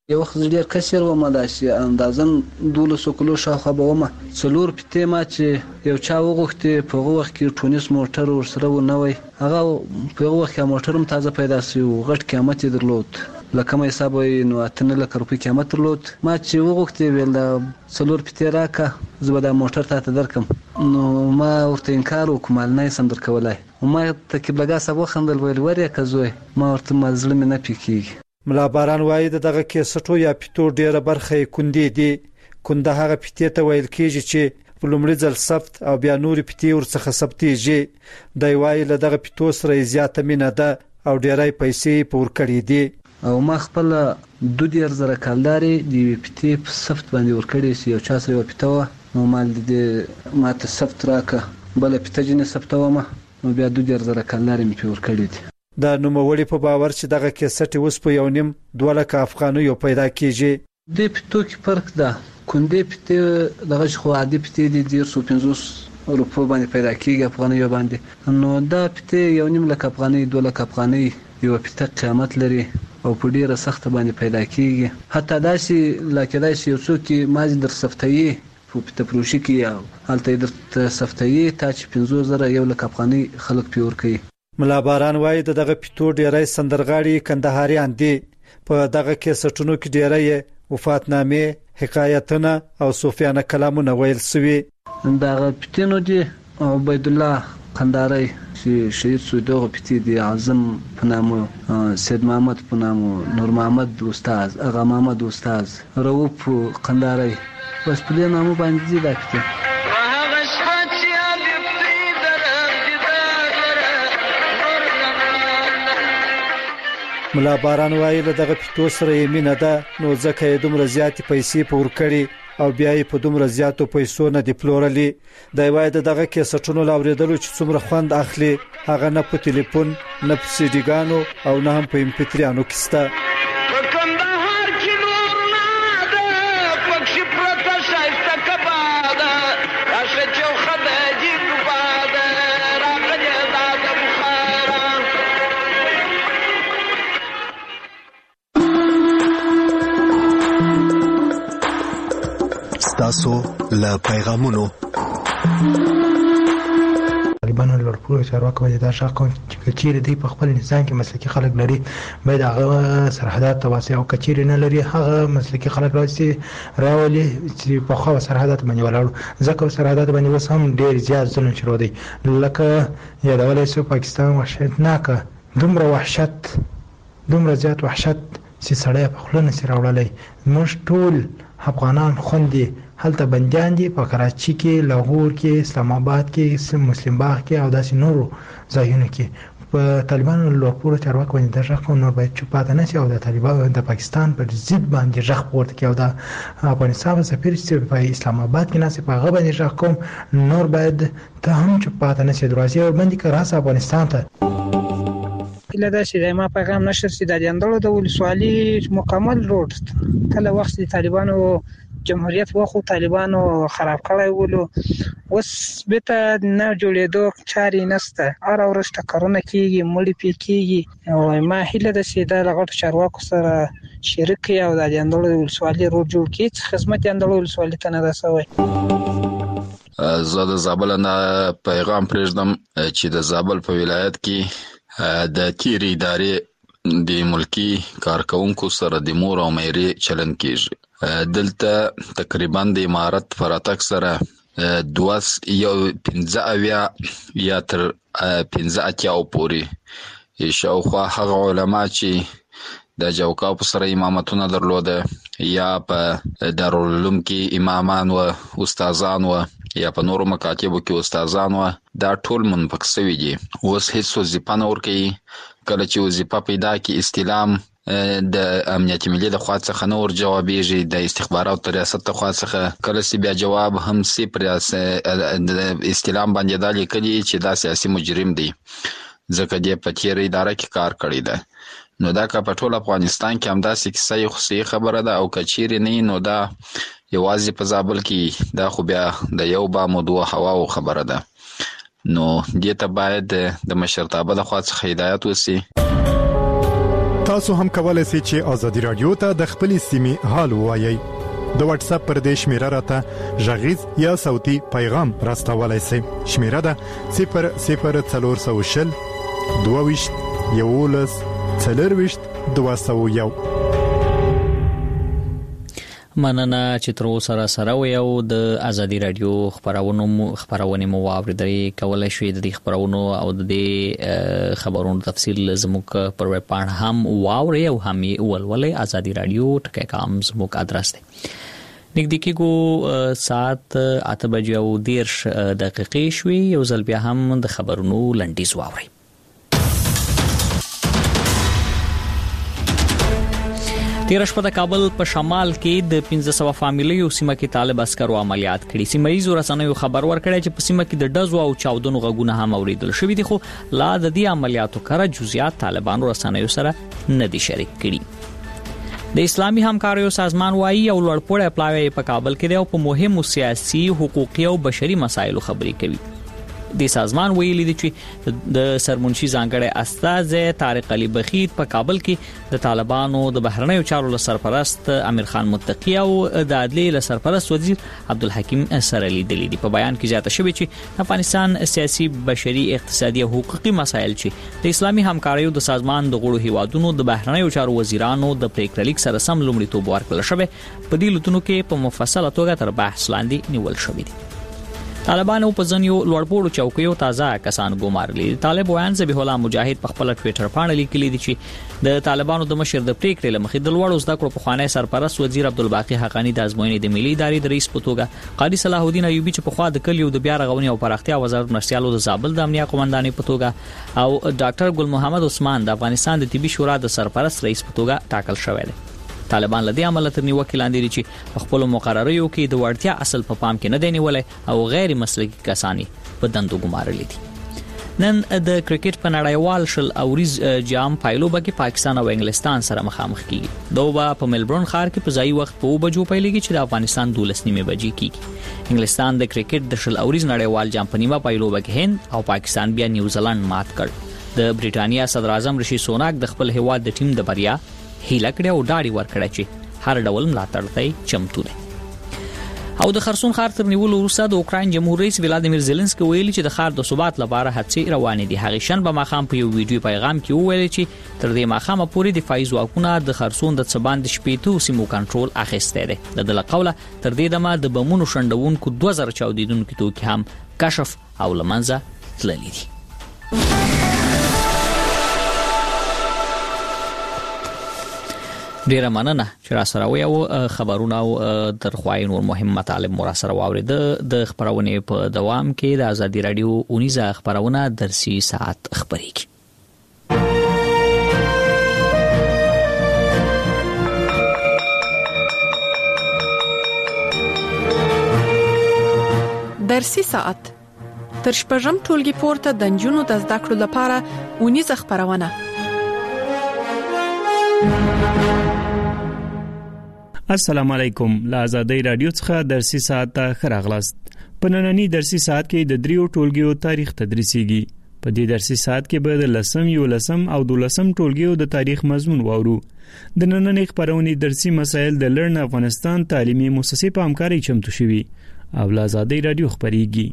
یو وخت ډیر کثیر و ما داسې اندازن 12 کیلو شاوخوا به ومه 4 پټې ما چې یو چا وغوښتې په هغه وخت کې ټونس موټر ورسره و نه وی هغه په هغه وخت کې موټر هم تازه پیدا شوی و غټ قیمت یې درلود لکه مې حساب نو 8 لک روپۍ قیمت درلود ما چې وغوښتې ویل دا 4 پټې راکه زه به دا موټر ته درکم نو ما ورته انکار وکړم نه سم درکولای ما ته کبلګا سبا خندل ویل ورې کزوی ما ورته مزله مې نه پکېږي ملا باران وایي دغه کیسټو یا پټو ډیره برخه کندې دي کنده هغه پټې ته ویل کېږي چې په لومړي ځل ثبت او بیا نور پټې ورڅخه ثبتېږي دی وایي له دغه پټو سره زیاته مینه ده او ډیرای پیسې پور کړې دي او ما خپل 2000 کالداري دی پټې په ثبت باندې ور کړې سي او چا سره یو پټو نو مال دې ما ته ثبت راکه بل پټه جن ثبتو ما نو بیا 2000 کالداري مې ور کړې دي د نوموړي په باور چې دغه کیسټ اوس په 1.5 لک افغانیو پیدا کیږي د پټو کې فرق ده کندې پټه دغه خو عادي پټه دي 250 روپو باندې پیدا کیږي افغانیو باندې نو دا پټه 1.5 لک افغاني 2 لک افغاني یو پټه قیمت لري او په ډیره سخت باندې پیدا کیږي حتی داسې لکه داسې یو څوک مازی در سفتایي په پټه پروشي کې حالت در سفتایي تا چې 15000 1 لک افغاني خلک پیور کوي ملا باران وایي دغه پټو ډیرای سندرغاړي کندهاریان دي په دغه کیسټونو کې ډیرای وفاتنامې حکایتونه او صوفیانه کلامونه ویل سوي دغه پټینو دي عبید الله قندهاری چې شهید شو دغه پټی دی اعظم په نامو سید محمد په نامو نور محمد استاد اغا محمد استاد رؤوف قندهاری بس په دې نامو باندې دا پټی ملا باران وایي له دغه پټو سره یې مینه ده نو ځکه یې دومره زیاتې پیسې پور کړي او بیا یې په دومره زیاتو پیسو نه دی پلورلې دی وایي دغه کیسټونو لاوریدلو چې څومره خوند اخلي هغه نه په ټلیفون نه په سیډیګانو او نه هم په امپیتریانو کې سته تاسو له پیغامونو طالبانو لورپور چارواکو باندې دا شک کوي چې کچیر دی په خپل نظام کې مسلکي خلک لري باید هغه سرحدات توسعه او کچیر نه لري هغه مسلکي خلک راولي چې په خو سرحدات باندې ولاړ ځکه سرحدات باندې وس هم ډیر زیات ظلم شروع دی لکه یادولای شو پاکستان وحشتناک دومره وحشت دومره زیات وحشت چې سړی په خپل نسي راوړلې موږ ټول افغانان خوندي هلته بنديان دي په کراچي کې لاهور کې اسلام آباد کې مسلم باغ کې او داسې نورو ځایونو کې په طالبانو لورپور چارواکو باندې د ځخ نور باید چوپاته نشي او د طالبانو د پاکستان پر ضد باندې ځخ پورته کې او د افغانستان سفیر چې په اسلام آباد کې ناسي په غو باندې ځخ کوم نور باید ته هم چوپاته نشي دروازه باندې کراس افغانستان ته کله دا چې ما پیغام نشر سي د اندړو د ولسوالي مکمل روډ کله وخت د طالبانو جمهوریت واخو طالبانو خراب کړی ولو وس بته نه جوړېدو چاري نسته ار اورشته کارونه کیږي مړی پی کیږي او ما هله د سیده لغټ چارواکو سره شریک او د اندړو د ولسوالي روډ جوړ کړي خدمت اندړو ولسوالي ته نه رسوي زه د زابل نه پیغام پرېږدم چې د زابل په ولایت کې د تیری ادارې د ملکی کارکونکو سره د مور او مېری چلن کیږي دلته تقریبا د امارت فراتک سره 15 یا تر 15 پوري شاوخوا هغه علما چې د جوکا په سره امامتونه درلوده یا په دارالعلوم کې امامان او استادان و یا په نورو مکاتبو کې استادان و دا ټول منفق شوي دي اوس هیڅ وظیفه نه ورکوي کله چې وظیفه پیدا کی استلام د امنیت ملي د خوا څخه نور جوابېږي د استخباراتو ریاست د خوا څخه کله چې بیا جواب هم سي پر استلام باندې دا لیکلي چې دا سیاسي مجرم دی ځکه د پټیر اداره کې کار کړی دی نو دا که په ټول افغانستان کې هم داسې کیسه خو خبره ده او کچیر نه نو دا یوازې په زابل کې دا خو بیا د یو با موضوع هوا او خبره ده نو دې ته باید د مشرتابه د خوا څخه هدایت وسی تاسو هم کولای شئ چې آزادي رادیو ته د خپلې سیمې حال ووایئ. د واتس اپ پر دې شمیره راته غږیز یا صوتي پیغام راستولای شئ. شمیره ده 00420 22 11 4 201. مننه چې تر اوسه سره یو د ازادي رادیو خبرونه مو واوریدئ. کولای شئ د دې خبرونو او د دې خبرونو تفصیل زموږ پر ویب پاڼه هم واورئ او هم یې ولولئ. ازادي رادیو ټکام زموږ ادرس دی. نږدې کېږو ساعت 8:10 شوي. یو ځل بیا هم د خبرونو لنډیز واورئ. تیر شپه د کابل په شمال کې د 1500 فامیلیو سیمه کې طالب عسکرو عملیات کړي. سیمایي رسنیو خبر ورکړی چې په سیمه کې د ډزو او چاودنو غږونه هم اوریدل شوي دي، خو لا د دې عملیاتو کړه جزئیات طالبانو رسنیو سره نه دي شریک کړي. د اسلامي همکاریو سازمان وايي یو لوړپوړی پلاوی په کابل کې دی او په مهمو سیاسي، حقوقي او بشري مسایلو خبرې کوي. د سازمان ویلي دي چې د سرمنشي ځانګړی استاذ طارق علي بخیت په کابل کې د طالبانو د بهرنیو چارو له سرپرست امیر خان متقی او د عدلیې له سرپرست وزیر عبدالحکیم سره لیدلي دي. په بیان کې زیاته شوی چې افغانستان سیاسي، بشري، اقتصادي او حقوقي مسایل چې د اسلامي همکاریو د سازمان د غړو هیوادونو د بهرنیو چارو وزیرانو د پریکړه لیک سره سم لومړیتوب ورکړل شوی، په دې لټونو کې په مفصله توګه تر بحث لاندې نیول شوی دي. طالبانو په ځنیو لوړپوړو چوکیو تازه کسان ګمارلي. طالب ویان ذبیح الله مجاهد په خپل ټوئیټر باندې لیکلي دي چې د طالبانو د مشر د پریکړې لمخې د لوړو زده کړو په خوانی سرپرست وزیر عبدالباقی حقانی د ازموینې د ملي ادارې د رئیس په توګه، قاضي صلاح الدین ایوبی چې په خوا د کلیو د بیا رغونې او پراختیا وزارت مرستيالو د زابل د امنیه قومندانۍ په توګه او ډاکټر ګل محمد عثمان د افغانستان د طبي شورا د سرپرست رئیس په توګه ټاکل شوی دی. طالبان لدی عمل تر نیوکې لاندې دي چې خپل مقرریو کې د وړتیا اصل په پام کې نه دی نیولای او غیر مسلکي کسانی په دندو ګمارلي دي. نن د کرکټ په نړیوال شل اوریز جام پایلوبه کې پاکستان او انګلستان سره مخامخ کیږي. دوه په ملبورن ښار کې په ځای وخت په 2 بجو پیلېږي چې د افغانستان 12 بجې کیږي. انګلستان د کرکټ د شل اوریز نړیوال جام په نیمه پایلوبه کې هند او پاکستان بیا نیوزیلند مات کړ. د بریټانیا صدر اعظم رشي سوناک د خپل هیواد د ټیم د بریا هیله کړې او ډاډي ورکړه چې هر ډول ملاتړ ته چمتو دی. او د خرسون ښار تر نیولو وروسته د اوکراین جمهور رئیس ولادیمیر زيلنسکي ویلي چې د ښار د ثبات لپاره هڅې روانې دي. هغه شنبه ماښام په یو ویډیو پیغام کې وویل چې تر دې ماښامه پورې دفاعي ځواکونه د خرسون د څباند شپېتو سیمو کنټرول اخیستی دی. د دې قوله تر دې دمه د بمونو شنډونکو 2000 چاودیدونکو توکي هم کشف او لمنځه تللي دي. ډیره مننه چې را سره وو خبرونه او درخواین او مهم مطالب مو را سره واورید. د خبرونه په دوام کې د ازادي رادیو 19 خبرونه درسي ساعت خبريږي. درسي ساعت تر شپږم ټولګي پورته د جنونو د زده کړو لپاره 19 خبرونه. السلام علیکم. له آزادۍ رادیو څخه درسي ساعت ته خراغلاست. په نننی درسي ساعت کې د دریو ټولګیو تاریخ تدریسيږي. په دې درسي ساعت کې به د لسم، یو لسم او دولسم ټولګیو د تاریخ مضمون واورو. د نننی خبرونې درسي مسایل د لرن افغانستان تعلیمي مؤسسې په همکارۍ چمتو شوي او له آزادۍ رادیو خبريږي.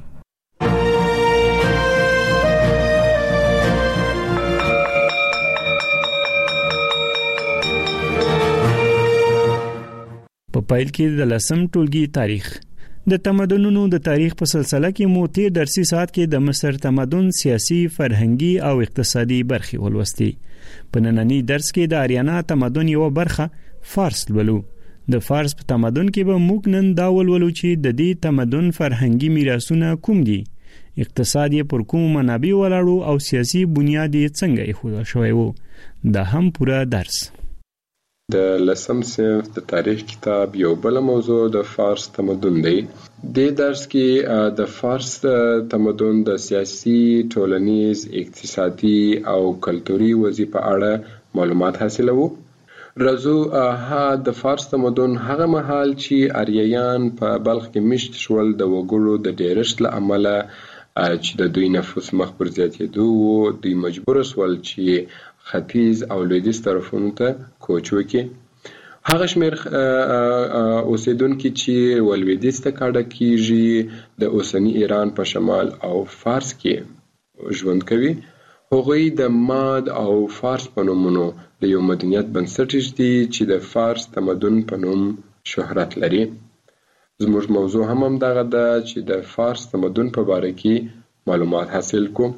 په پایل کې د لسم ټولګي تاریخ د تمدنونو د تاریخ په سلسله کې مو تیر درسي ساعت کې د مصر تمدن سیاسي، فرهنګي او اقتصادي برخې ولوستي. په نننی درس کې د آریانا تمدن یو برخه فارس ولولو. د فارس په تمدن کې به موږ نن دا ولولو چې د دې تمدن فرهنګي میراثونه کوم دي، اقتصاد یې پر کوم منابع ولاړو او سیاسي بنیاد یې څنګه ایښودل شوی وو. دا هم پورا درس. د لسم صنف د تاریخ کتاب یو بل موضوع د فارس تمدن دی. د درس کې د فارس تمدن د سیاسي، ټولنیز، اقتصادي او کلتوري وضعیت په اړه معلومات حاصلوو. راځو د فارس تمدن هغه مهال چې آریایان په بلخ کې مشت شول د وګړو د ډیرښت له امله چې د دوی نفوس مخ پر زیاتېدو وو، دوی مجبور شول چې ختیځ او لویدیځ طرفونو ته کوچ وکړي. هغه شمیر اوسیدونکو چې ولویدیځ ته کډه کیږي د اوسنی ایران په شمال او فارس کې ژوند کوي. هغوی د ماد او فارس په نومونو د یو مدنیت بنسټ دي چې د فارس تمدن په نوم شهرت لري. زموږ موضوع هم دغه ده چې د فارس تمدن په باره کې معلومات حاصل کوو.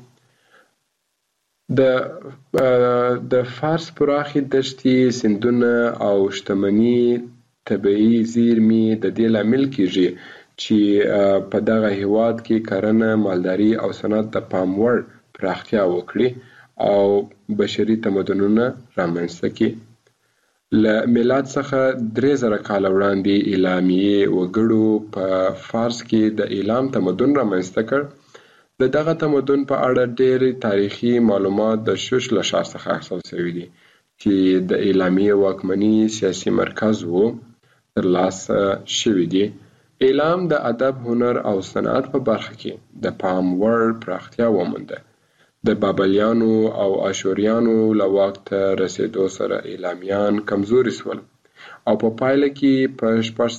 د فارس پراخي دښتې، سیندونه او شتمني طبیعي زیرمې د دې لامل کیږي چې په دغه هیواد کې کرنه، مالداري او صنعت د پام وړ پراختیا وکړي او بشري تمدنونه رامنځته کړي. له میلاد څخه 3000 کال وړاندې اعلامیې وګړو په فارس کې د اعلام تمدن رامنځته کړ. د دغه تمدن په اړه ډېر تاریخي معلومات د شوش له شا څخه اخیستل شوي دي چې د اعلامیې واکمني سیاسي مرکز و ترلاسه شوي دي. اعلام د ادب، هنر او صنعت په برخه کې د پام وړ پراختیا ومونده. د بابلیانو او اشوریانو له واک ته رسیدو سره اعلامیان کمزوري شول او په پایله کې په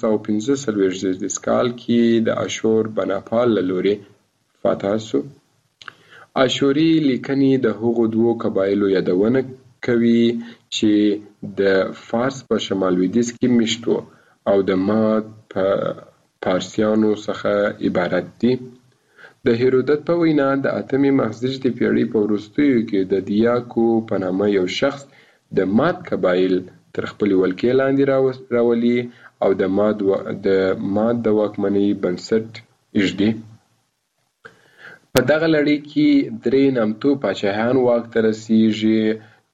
645 کال کې د اشور بناپال له لوري فاتح شو. اشوري لیکنې د هغو دوو قبایلو یادونه کوي چې د فارس په شمال لویدیځ کې میشت وو او د ماد په پارسیانو څخه عبارت دي. د هیرودت په وینا د 8مې مخزیږدي پیړۍ په وروستیو کې د دیاکو په نامه یو شخص د ماد قبایل تر خپلې ولکې لاندې راولي او د ماد د واکمنۍ بنسټ ایږدي. په دغه لړۍ کې 3 نامتو پاچاهان واک ته رسیږي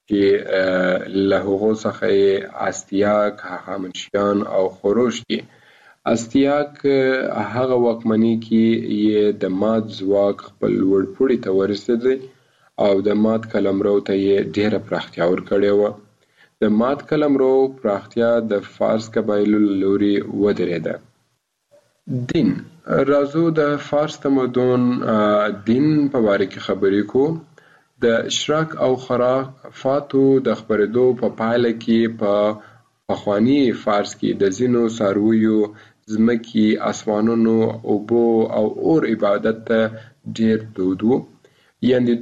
چې له هغو څخه یې استیاک، هخامنشیان او خروش دي. استیاک هغه واکمنۍ کې یې د ماد ځواک خپل لوړ پوړي ته ورسېدی او د ماد قلمرو ته یې ډېره پراختیا ورکړې وه. د ماد قلمرو پراختیا د فارس قبایلو له لوري ودرېده. دین راځو د فارس تمدن دین په باره کې خبرې کوو. د اشراق او خرافاتو د خپرېدو په پایله کې په پخواني فارس کې د ځینو څارویو، ځمکې، اسمانونو، اوبو او اور عبادت ته ډېر دود و. یعنې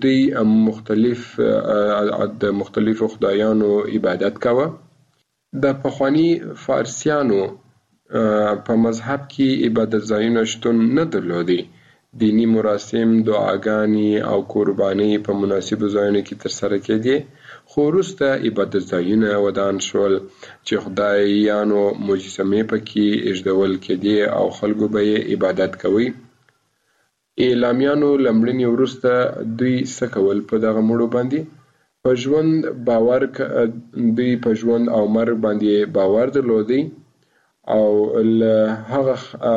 دوی د مختلفو خدایانو عبادت کوه. د پخواني فارسیانو په مذهب کې عبادت ځایونه شتون نه درلودي. دینی مراسم، دعاګانې او قربانۍ په مناسبو ځایونو کې ترسره کېدې، خو وروسته عبادت ځایونه ودان شول چې خدایانو مجسمې پکې ایږدول کېدې او خلکو به یې عبادت کوي. اعلامیانو له مړینې وروسته دوی څه کول؟ په دغه مړو باندې په ژوند باور دوی په ژوند او مرګ باندې باور درلودی او له هغه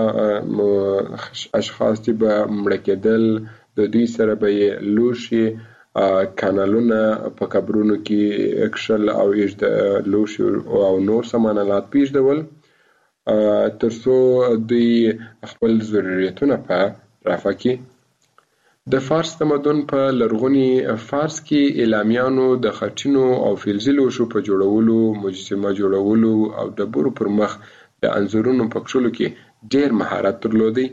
اشخاص چې به مړه کېدل د دوی سره به یې لوښي، کانالونه په قبرونو کې کښل او لوښي او نور سامانالات پیږدول تر څو دوی خپل ضرورتونه په رفع کړي. د فارس تمدن په لرغوني فارس کې اعلامیانو د خټینو او فلزي لوښو په جوړولو، مجسمه جوړولو او ډبرو پر مخ د انځورونو په کښلو کې ډېر مهارت درلودی.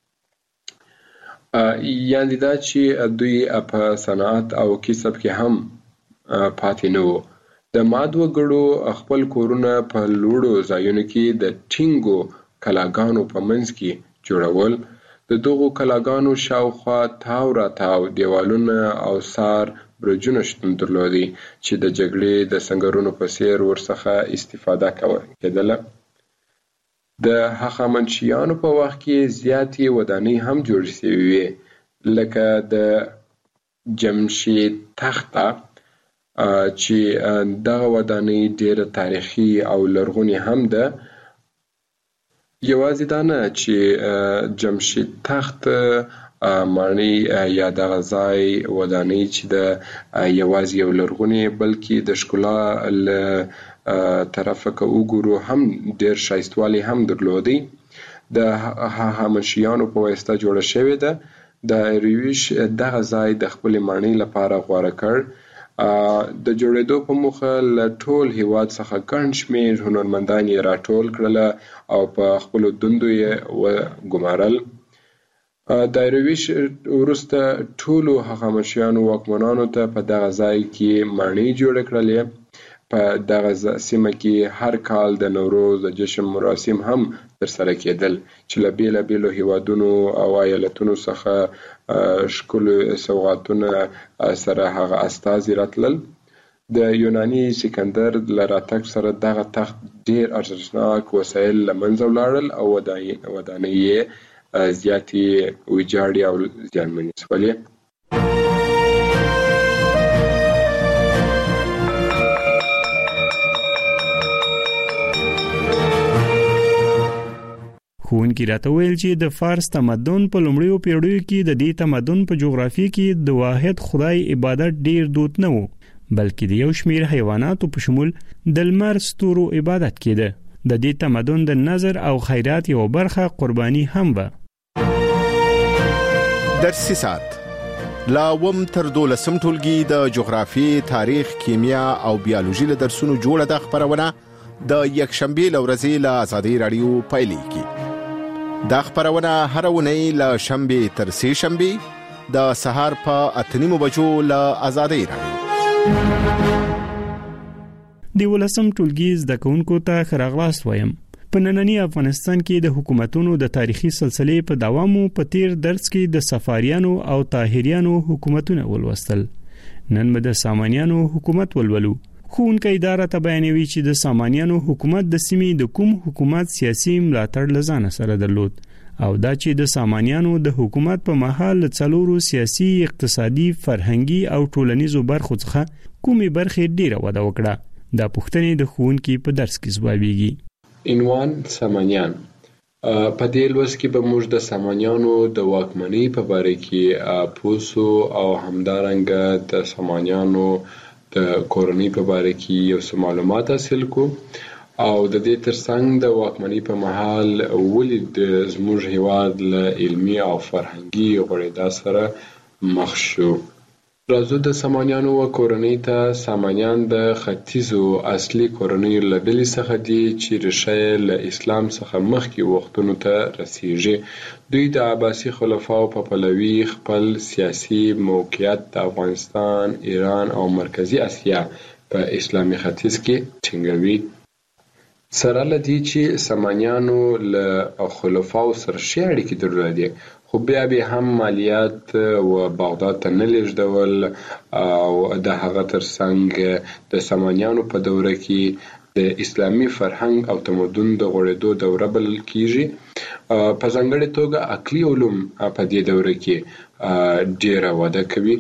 یعنې دا چې دوی په صنعت او کسب کې هم پاتې نه وو. د ماد وګړو خپل کورونه په لوړو ځایونو کې د ټینګو کلاګانو په منځ کې جوړول. د دغو کلاګانو شاوخوا تاو راتاو دیوالونه او سار برجونه شتون درلودي چې د جګړې د سنګرونو په څیر ورڅخه استفاده کېدله. د هخامنشیانو په وخت کې زیاتې ودانۍ هم جوړې شوې وې لکه د جمشید تخته چې دغه ودانۍ ډېره تاریخي او لرغونې هم ده. یوازې دا نه چې جمشید تخت معنی یا دغه ځای ودانۍ چې د یوازې یو لرغونې بلکې د ښکلا له طرفه که وګورو هم ډېر ښایستوالی هم درلودی. د هخامنشیانو په واسطه جوړه شوې ده. د ایرویش دغه ځای د خپلې ماڼۍ لپاره غوره کړ د جوړېدو په موخه له ټول هیواد څخه ګڼ شمېر هنرمندان یې راټول کړل او په خپلو دندو یې وګمارل. د ایرویش وروسته ټولو هغه مشرانو واکمنانو ته په دغه ځای کې ماڼۍ جوړې کړلې. په دغه سیمه کې هر کال د نوروز د جشن مراسم هم ترسره کېدل چې له بېلابېلو هیوادونو او ایالتونو څخه ښکلي سوغاتونه سره هغه استازي راتلل. د یوناني سکندر له راتګ سره دغه تخت ډېر ارزښتناک وسایل له منځه ولاړل او ودانۍ یې زیاتې ویجاړې او زیانمنې شولې. ښوونکي راته ویل چې د فارس تمدن په لومړیو پیړیو کې د دې تمدن په جغرافیه کې د واحد خدای عبادت ډیر دود نه و، بلکې د یو شمیر حیواناتو په شمول د لمر ستورو عبادت کېده. د دې تمدن د نظر او خیرات یو برخه قرباني هم و. درسي ساعت لا وم تر 12 ټولګي د جغرافي، تاریخ، کیمیا او بیولوژي له درسونو جوړه د خبرونه د یکشنبه لورځي له آزادۍ رادیو پایلیږي. دا خبرونه هر ونی له شنبه تر سه شنبه د سهار په 8:30 بجو له آزادۍ رادیو. د ولسم ټولګي زده کوونکو ته خراغلاست وایم. په نننی افغانستان کې د حکومتونو د تاریخي سلسلې په دوامو په تیر درس کې د صفاریانو او طاهریانو حکومتونه ولوستل. نن به د سامانیانو حکومت ولولو. ښوونکی اداره ته بیانوي چې د سامانیانو حکومت د سیمې د کوم حکومت سیاسي ملاتړ لزان سره درلود او دا چې د سامانیانو د حکومت په مهال څلورو سیاسي، اقتصادي، فرهنګي او ټولنیزو برخو څخه کومې برخې ډیره وده وکړه. دا پوښتنې د ښوونکي په درس کې ځوابیږي. عنوان سامانیان. په دې لوست کې به موږ د سامانیانو د واکمنۍ په باره کې پوسو او همدارنګه د سامانیانو د کورنۍ په باره کې یو څه معلومات حاصل کو او د دې ترڅنګ د واکمنۍ په مهال ولې د زموږ هیواد له علمي او فرهنګي غوړېدا سره مخ شو. راځو د سامانیانو و کورنۍ ته. سامانیان د ختیځو اصلي کورنیو له ډلې څخه دي چې ریښه له اسلام څخه مخکې وختونو ته رسیږي. دوی د عباسي خلفاو په پلوي خپل سیاسي موقعیت د افغانستان، ایران او مرکزی اسیا په اسلامي ختیځ کې ټینګوي. سره له دې چې سامانیانو له خلفاو سره ښې اړیکې درلودې، خو بیا به هم مالیات و بغداد ته نه لیږدول او د هغه ترڅنګ د سامانیانو په دوره کې د اسلامي فرهنګ او تمدن د غوړېدو دوره بلل کیږي. په ځانګړې توګه عقلي علوم په دې دوره کې ډیره وده کوي.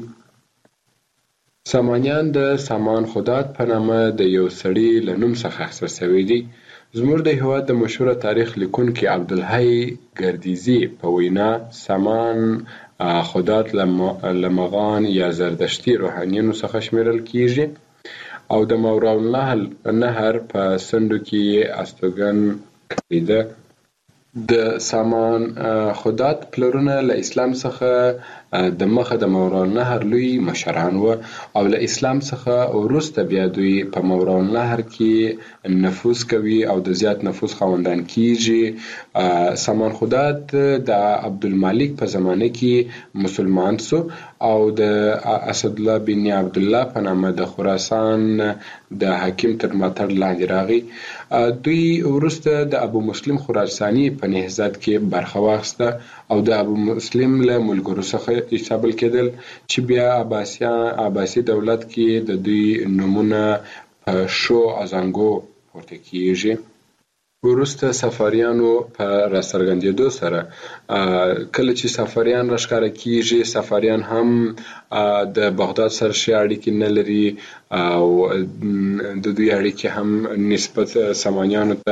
سامانیان د سامان خدات په نامه د یو سړي له نوم څخه اخیستل شوي دي. زموږ د هېواد د مشهوره تاریخ لیکونکي عبدالحی گردیزي په وینا سامان خدات له مغان یا زردشتي روحانیانو څخه شمیرل کیږي او د ماوراءالنهر په سندو کې استوګن کړی. د سامان خدات پلرونه له اسلام څخه د مخه د ماوراءالنهر لوی مشران و او له اسلام څخه وروسته بیا دوی په ماوراءالنهر کې نفوذ کوي او د زیات نفوذ خاوندان کیږي. سامان خدات د عبدالمالک په زمانه کې مسلمان سو او د اسدالله بن عبدالله په نامه د خراسان د حاکم تر ملاتړ لاندې راغی. دوی وروسته د ابو مسلم خراساني په نهضت کې برخه واخیسته او د ابو مسلم له ملګرو څخه حسابل کېدل چې بیا عباسي دولت کې د دوی نومونه په شو ازانګو پورته کیږي. وروسته صفاریانو په راڅرګندېدو سره کله چې صفاریان راښکاره کیږي، صفاریان هم د بغداد سره ښې اړیکې نه لري او د دوی اړیکې هم نسبت سامانیانو ته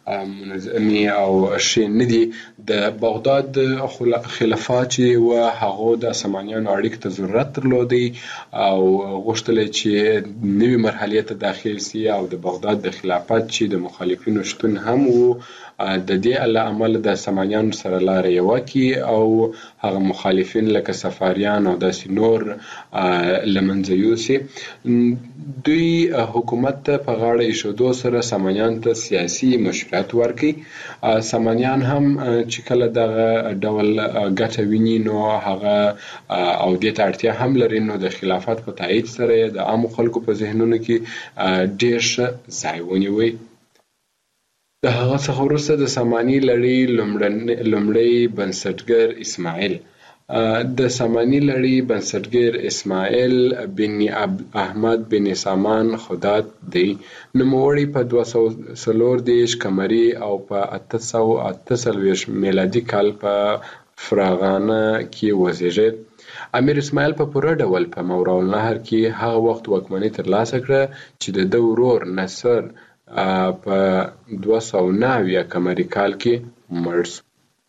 منظمې او ښې نه دي. د بغداد خلافات چې و هغه د سامانیانو اړیکو ته ضرورت درلودی او غوښتل چې نوې مرحلې ته داخل سي او د بغداد د خلافت چې د مخالفینو شتون هم وو د دې له امله د سامانیانو سره لاره یوه کړي او هغه مخالفین لکه صفاریان او داسې نور له منځه یوسي. دوی حکومت ته په غاړه ایښودو سره سامانیانو ته سیاسي مشروعیت ورکړي. سامانیان هم چې کله دغه ډول ګټه ویني نو هغه او دې ته اړتیا هم لري نو د خلافت په تایید سره د عامو خلکو په ذهنونو کې ډېر ښه ځای ونیوي. د هغه څخه وروسته د ساماني لړۍ لومړی بنسټګر اسماعیل د ساماني لړۍ بنسټګر اسماعیل بن احمد بن سامان خدات دی. نوموړی په 240 قمري او په 848 میلادي کال په فراغانه کې وزیږید. امیر اسماعیل په پوره ډول په ماوراءالنهر کې هغه وخت واکمني ترلاسه کړه چې د ده ورور نصر په 290 قمري کال کې مړ شو.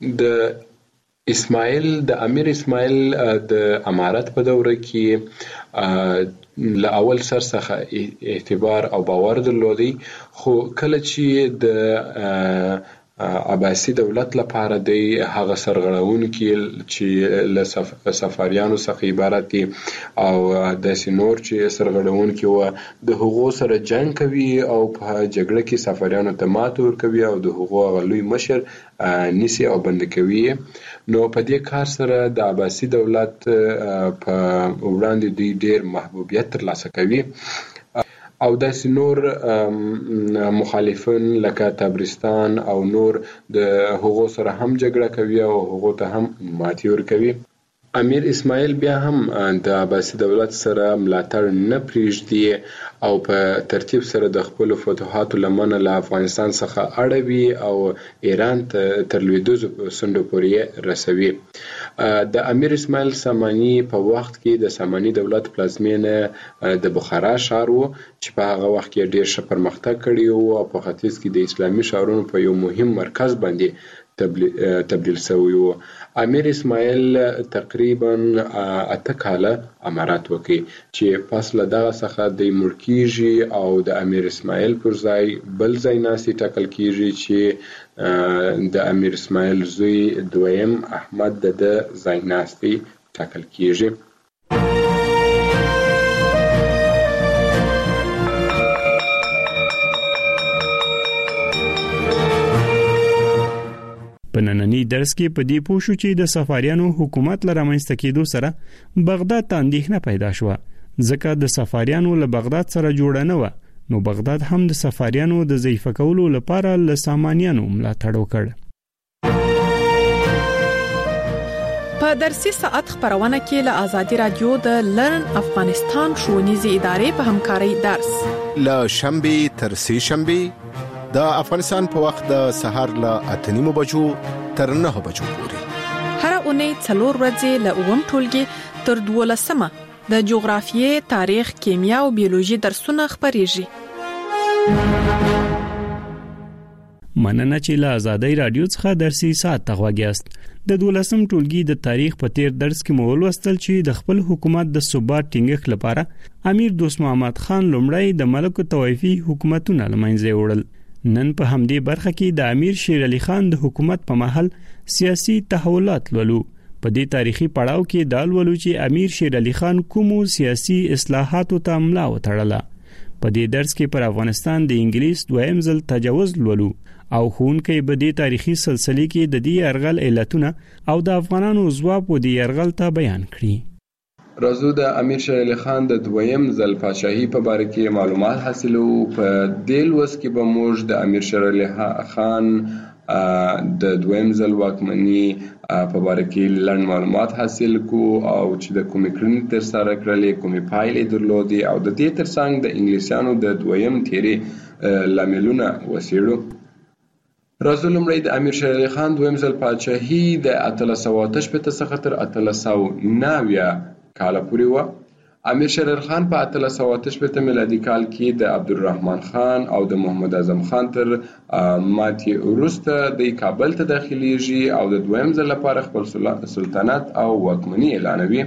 د امیر اسماعیل د امارت په دوره کې له اول سر څخه اعتبار او باور درلودی، خو کله چې د عباسي دولت لپاره دی هغه سرغړونکي چې له صفاریانو څخه عبارت دي او داسې نور چې سرغړونکي وه د هغو سره جنګ کوي او په جګړه کې صفاریانو ته ماته ورکوي او د هغو هغه لوی مشر نیسي او بند کوي. نو په دې کار سره د عباسي دولت په وړاندې دوی ډېر محبوبیت ترلاسه کوي او داسې نور مخالفین لکه تبرستان او نور د هغو سره هم جګړه کوي او هغو ته هم ماتې ورکوي. امیر اسماعیل بیا هم د عباسي دولت سره ملاتړ نه پرېږدي او په ترتیب سره د خپلو فتوحاتو لمنه له افغانستان څخه اړوي او ایران ته تر لویدیځو څنډو پورې رسوي. د امیر اسماعیل ساماني په وخت کې د ساماني دولت پلازمینه د بخارا ښار و چې په هغه وخت کې ډېر ښه پرمختګ کړی و او په ختیځ کې د اسلامي ښارونو په یو مهم مرکز باندې تبدیل شوی و. امیر اسماعیل تقریبا 8 کاله امارت وکړي چې پس له دغه څخه دی مړ کیږي او د امیر اسماعیل پر ځای بل ځایناستی ټاکل کیږي چې د امیر اسماعیل زوی دویم احمد د ځایناستی ټاکل کیږي. په نننی درس کې په دې پوه شو چې د صفاریانو حکومت لپاره رامنځته کېدو سره بغداد ته اندېښنه پیدا شوه، ځکه د صفاریانو له بغداد سره جوړه نه وه، نو بغداد هم د صفاریانو د ضعیفه کولو لپاره له سامانیانو ملاتړ وکړ. په درسي ساعت خبرونه کې له آزادي رادیو د لرن افغانستان ښوونیزې ادارې په همکارۍ درس له شنبې تر سه شنبې د افغانستان په وخت د سهار له 8:30 بجو تر 9 بجو پورې هر اونۍ 4 ورځې له 9 ټولګي تر 12 د جغرافیې، تاریخ، کیمیا او بیولوژي درسونه خبريږي. مننه چې له آزادۍ رادیو څخه درسي ساعت تغواګیاست. د 12 ټولګي د تاریخ په تیر درس کې مو ولوستل چې د خپل حکومت د ثبات ټینګښت لپاره امیر دوست محمد خان لومړی د ملک طوایفي حکومتونه لمنځه وړل. نن په همدې برخه کې د امیر شیر علي خان د حکومت په مهال سیاسي تحولات لولو. په دې تاریخي پړاو کې دا لولو چې امیر شیر علي خان کومو سیاسي اصلاحاتو ته ملا وتړله. په دې درس کې پر افغانستان د انګلیس دویم ځل تجاوز لولو او ښوونکی به دې تاریخي سلسله کې د دې یرغل علتونه او د افغانانو ځواب و دې یرغل ته بیان کړي. راځو د امیر شیر علي خان د دویم ځل پاچاهي په باره کې معلومات حاصلو. په دې لوست کې به موږ د امیر شیر علي خان د دویم ځل واکمني په باره کې لنډ معلومات حاصل کو او چې د کومې کړنې ترسره کړلې، کومې پایلې درلودې او د دې ترڅنګ د انګلیسیانو د دویم تیرې لاملونه وڅېړو. راځو لومړی د امیر شیر علي خان دویم ځل پاچاهي د 1888 څخه تر 1890 کاله پورې وه. امیر شیر علي خان په 1388 میلادي کال کې د عبدالرحمن خان او د محمد اعظم خان تر ماتې وروسته د کابل ته داخليږي او د دویم ځل لپاره خپل سلطنت او واکمني اعلانوي.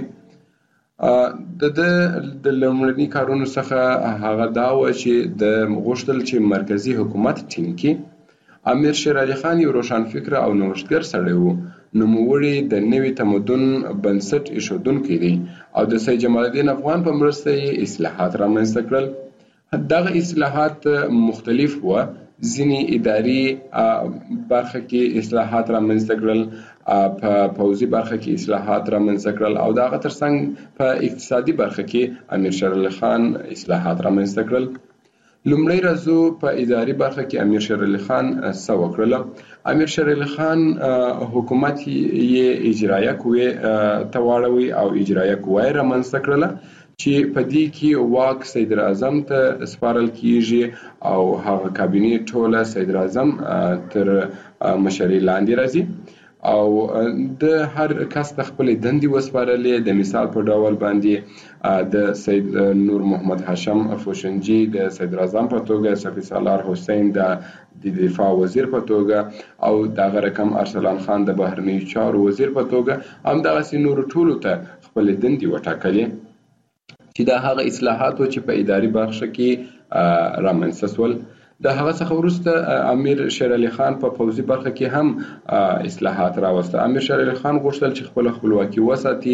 د لومړني کارونو څخه هغه دا و چې د غوښتل چې مرکزی حکومت ټینګ کړي. امیر شیر علي خان یو روښانفکر او نوښتګر سړی و، نوموړی د نوي تمدن بنسټ ایښودونکی دی او د سید جمال الدین افغان په مرسته یې اصلاحات رامنځته کړل. دغه اصلاحات مختلف و، ځینې اداري برخه کې اصلاحات رامنځته کړل، په پوځي برخه کې اصلاحات رامنځته کړل او دغه ترڅنګ په اقتصادي برخه کې امیر شیر علي خان اصلاحات رامنځته کړل. لومړی راځو په اداري برخه کې امیر شیر علي خان څه وکړل. امیر شیر علي خان حکومت یې اجرایه قوې ته واړوي او اجرایه قوه یې رامنځته کړله چې په دې کې واک صدر اعظم ته سپارل کیږي او هغه کابینه ټوله صدر اعظم تر مشرۍ لاندې راځي او د هر کس د خپل دندې وسپارلې. د مثال په ډول باندې د سید نور محمد هاشم فوشنجي د صدر اعظم په توګه، صفي سالار حسین د دفاع وزیر په توګه او دغه رقم ارسلان خان د بهرنیو چارو وزیر په توګه همدغسې نور ټولو ته خپل دندې وټاکلې چې دا هغه اصلاحات چې په اداري برخه کې رامنځته شول. د هغه څخه وروسته امیر شیر علي خان په پوځي برخه کې هم اصلاحات راوسته. امیر شیر علي خان غوښتل چې خپل خپلواکي وساتي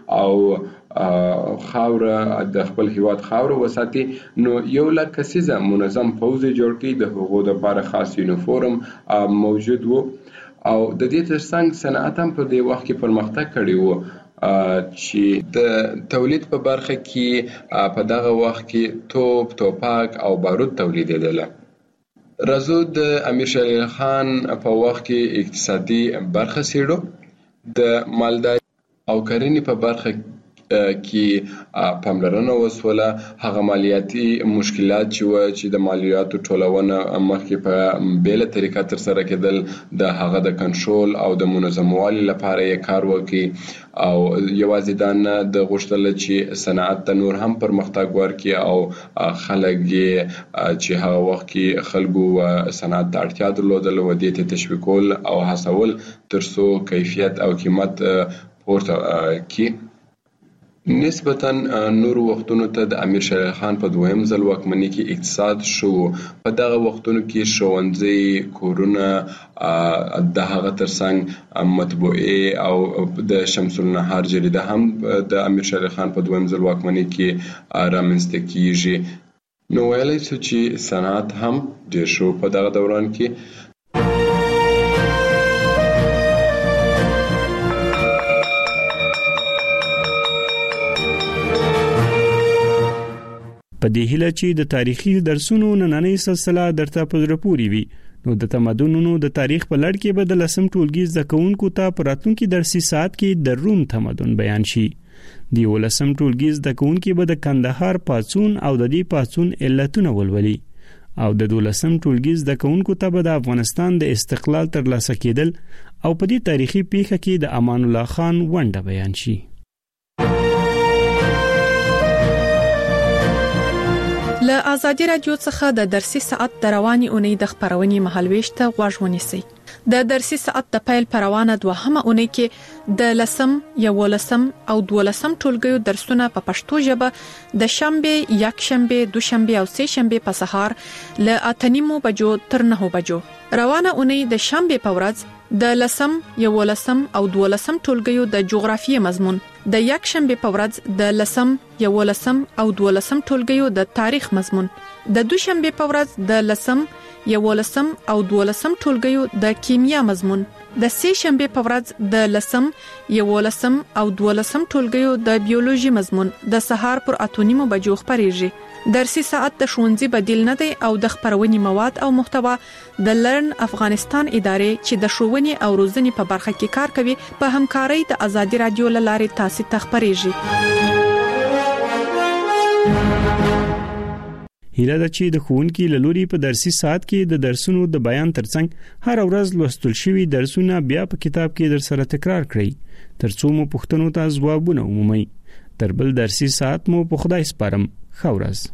او خاوره د خپل هیواد خاوره وساتي، نو یو لکسیزه منظم پوځ جوړ کړي، د هغو لپاره خاص یونیفورم موجود وو او د دې ترڅنګ صنعت هم په دې وخت کې پرمختګ کړی وو چې د تولید په برخه کې په دغه وخت کې توپاک او بارود تولیدېدل. راځو د امیر شیر علي خان په وخت کې اقتصادي برخه سیړو. د مالداري او کرنې په برخه کې پاملرنه وسوله. هغه مالیاتي مشکلات چې د مالیاتو ټولونه مخکې په بیله طریقه ترسره کېدل، د هغه د کنټرول او د منظموالي لپاره یې کار وکړي او یوازې دا نه د غوښتل چې صنعت ته نور هم پرمختګ ورکړي او خلک چې هغه وخت کې خلکو صنعت ته اړتیا درلودله و دې ته تشویقول او هڅول ترڅو کیفیت او قیمت پورته کړي. نسبتاً نور وختونو ته د امیر شیر علي خان په دویم ځل واکمنۍ کې اقتصاد شو. په دغه وختونو کې ښوونځي، کورونه، د هغه ترڅنګ مطبوعې او د شمس النهار جریده هم د امیر شیر علي خان په دویم ځل واکمنۍ کې رامنځته کیږي. نو ویلی شو چې صنعت هم ډیر شو په دغه دوران کې. په دې هیله چې د تاریخي درسونو نننۍ سلسله درته په زړه پورې وي، نو د تمدنونو د تاریخ په لړ کې به د لسم ټولګي زده کوونکو ته په راتلونکي درسي ساعت کې د روم تمدن بیان شي. د 11م ټولګي زده کوونکي به د کندهار پاڅون او د دې پاڅون علتونه ولولي او د 12م ټولګي زده کوونکو ته به د افغانستان د استقلال ترلاسه کېدل او په دې تاریخي پیښه کې د امان الله خان ونډه بیان شي. له آزادي رادیو څخه د درسي ساعت د رواني اونۍ د خبرونې مهالويش ته غوږ ونیسئ. د درسي ساعت د پیل پروانه دوهمه اونۍ کې د لسم، یولسم او دولسم ټولګیو درسونه په پښتو ژبه د شنبه، یکشنبه، دوشنبه او سه شنبه په سهار له 8:30 بجو تر 9 بجو. روانه اونۍ د شنبه په ورځ د لسم، یولسم او دولسم ټولګیو د جغرافیې مضمون، د یکشنبه په ورځ د لسم، یولسم او دولسم ټولګیو د تاریخ مضمون، د دوشنبه په ورځ د لسم، یولسم او دولسم ټولګیو د کیمیا مضمون، د سه شنبه په ورځ د لسم، یولسم او دولسم ټولګیو د بیولوژي مضمون د سهار پر 8:30 بجو خبرېږي. درسي ساعت د ښوونځي بدیل نه دی او د خبرونې مواد او محتوا د لرن افغانستان ادارې چې د ښوونې او روزنې په برخه کې کار کوي په همکارۍ د آزادي رادیو لارې تاسو ته خبرېږي. هیله ده چې د ښوونکي له لوري په درسي ساعت کې د درسونو د بیان ترڅنګ هر ورځ لوستل شوي درسونه بیا په کتاب کې در سره تکرار کړئ ترڅو مو پوښتنو ته ځوابونه ومومئ. تر بل درسي ساعت مو په خدای سپارم. ښه ورځ.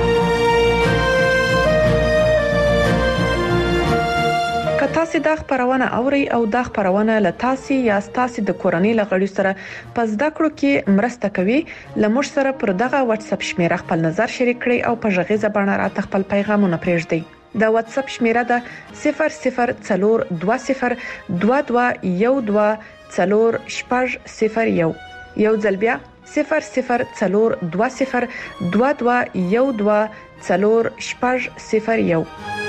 تاسو دا خبرونه اوري او دا خبرونه له تاسو یا تاسو د کورنۍ لغړی سره پس دا کړو کې مرسته کوي لمر سره پر دغه واتس اپ شمیره خپل نظر شریک کړئ او په ژغه زبانه را خپل پیغامونه پرېږدئ. دا واتس اپ شمیره ده 002022124001 یو ځل بیا 002022124001.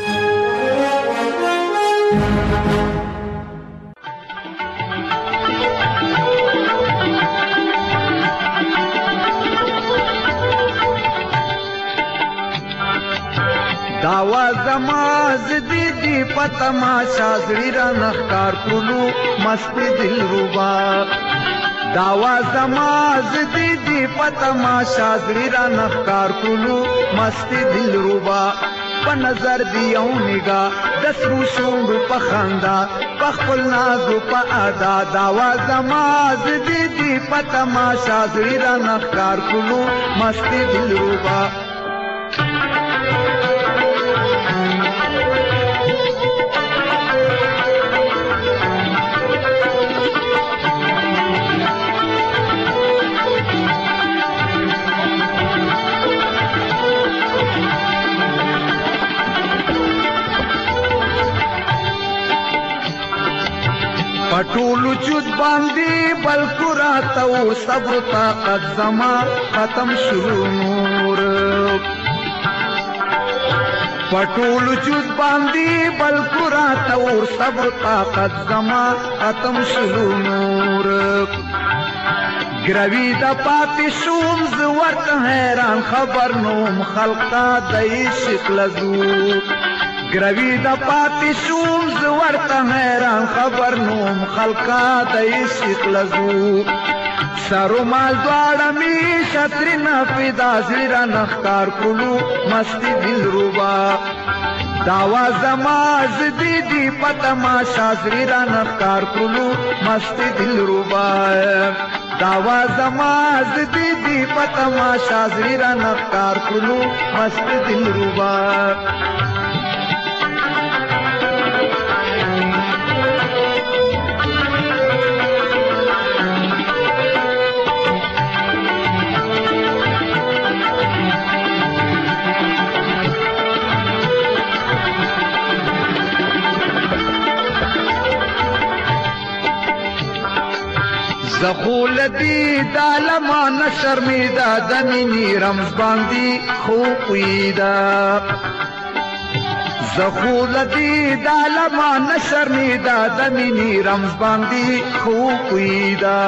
داوا زماز دی پتما شازری را نخکار کلو مست دل ربا. داوا زماز دی پتما شازری را نخکار کلو مست دل ربا. په نظر دیو نگاه دسرو شوند په خندا په خپل نازو په ادا. داوا زماز دی پتما شازری را نخکار کلو مست دل ربا. پټول وجود باندې بلکو راتو صبر طاقت زما ختم شروع نور. پټول وجود باندې بلکو راتو صبر طاقت زما ختم شروع نور. ګروي د پاتې شوم زورت حیران خبر نوم خلقا د عشق لزو. ګروي د پاتې شوم زورت حیران خبر نوم خلقا د عشق لزو. سرو مال دواړه می شترنا فدا زیرا نخکار کلو مستی دل ربا. داوا زماز دی پتما شازری را نخکار کلو مستی دل ربا. داوا زماز دی پتما شازری را نخکار کلو مستی دل ربا. زخول دی دالما نشرمیدا دمینی رمز باندی خوبیدا. زخول دی دالما نشرمیدا دمینی رمز باندی خوبیدا.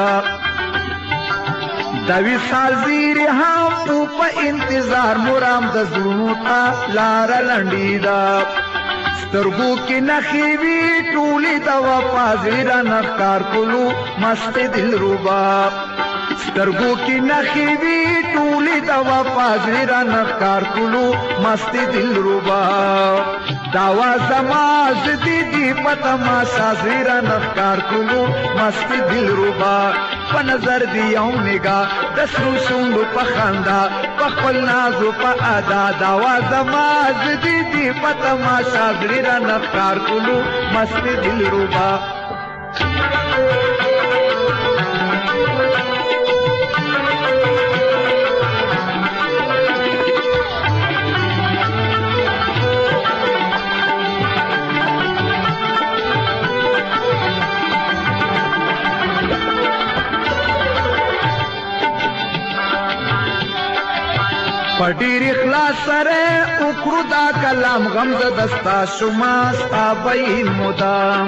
دوی سال زیری هم په انتظار مرام د زړونو ته لار لنډیدا. سترګو کې نخې وی ټولې د وفا زیرا نخکار کلو مست دل ربا. سترګو کې نخې وی ټولې د وفا زیرا نخکار کلو مست دل ربا. داوا زماز دی پتما شازیرا نخکار کلو مست دل ربا. په نظر دیو نگاه دسرو شوندو په خندا په خپل نازو په ادا. داوا زماز دی پتما شازیرا نخکار کلو مست دل ربا. پډیر اخلاص سره وکړو دا کلام غمزه دستا شما ستابین مدام.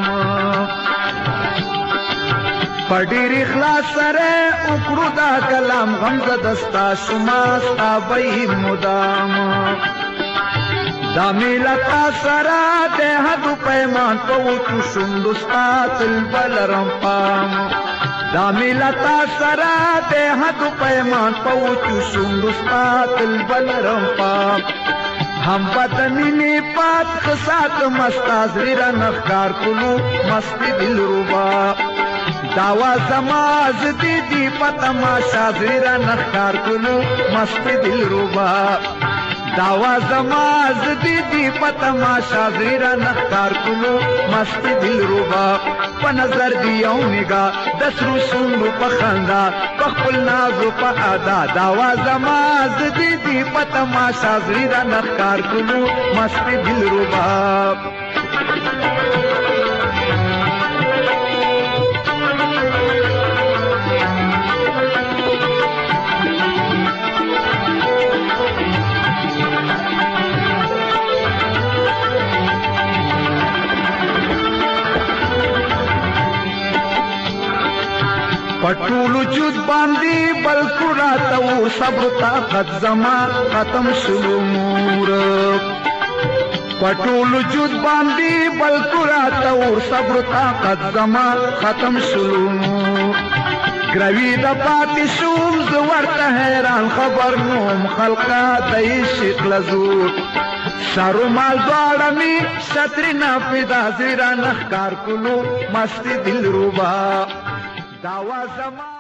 پډیر اخلاص سره وکړو دا کلام غمزه دستا شما ستابین مدام. دا ملتا سره ده حد پیمان په وکړو شوندستا تل بلرم پام. دا ملتا سره ده حد پیمان په وکړو شوندستا تل بلرم پام. هم بدنی پات خسات مستازری را نخکار کلو مست دل ربا. داوا زما زدی دی پتما شازیرا نخکار کلو مست دل ربا داوا زما زدی دی پتما شازیرا نخکار کلو مست دل ربا په نظر دی یو نگاه دسرو شونډو په خندا په خپل نازو په ادا داوا زما زدی دی پتما شازیرا نخکار کلو مست دل ربا پټول وجود باندې بلکو راتو صبر طاقت زما ختم شلو نور پټول وجود باندې بلکو راتو صبر طاقت زما ختم شلو نور ګروي د پاتې شوم زه ورته حیران خبر نوم خلقا د عشق لزور شارو مال دواړه می ستر نافدا زیرا نخکار کلو مست دل ربا داوا زما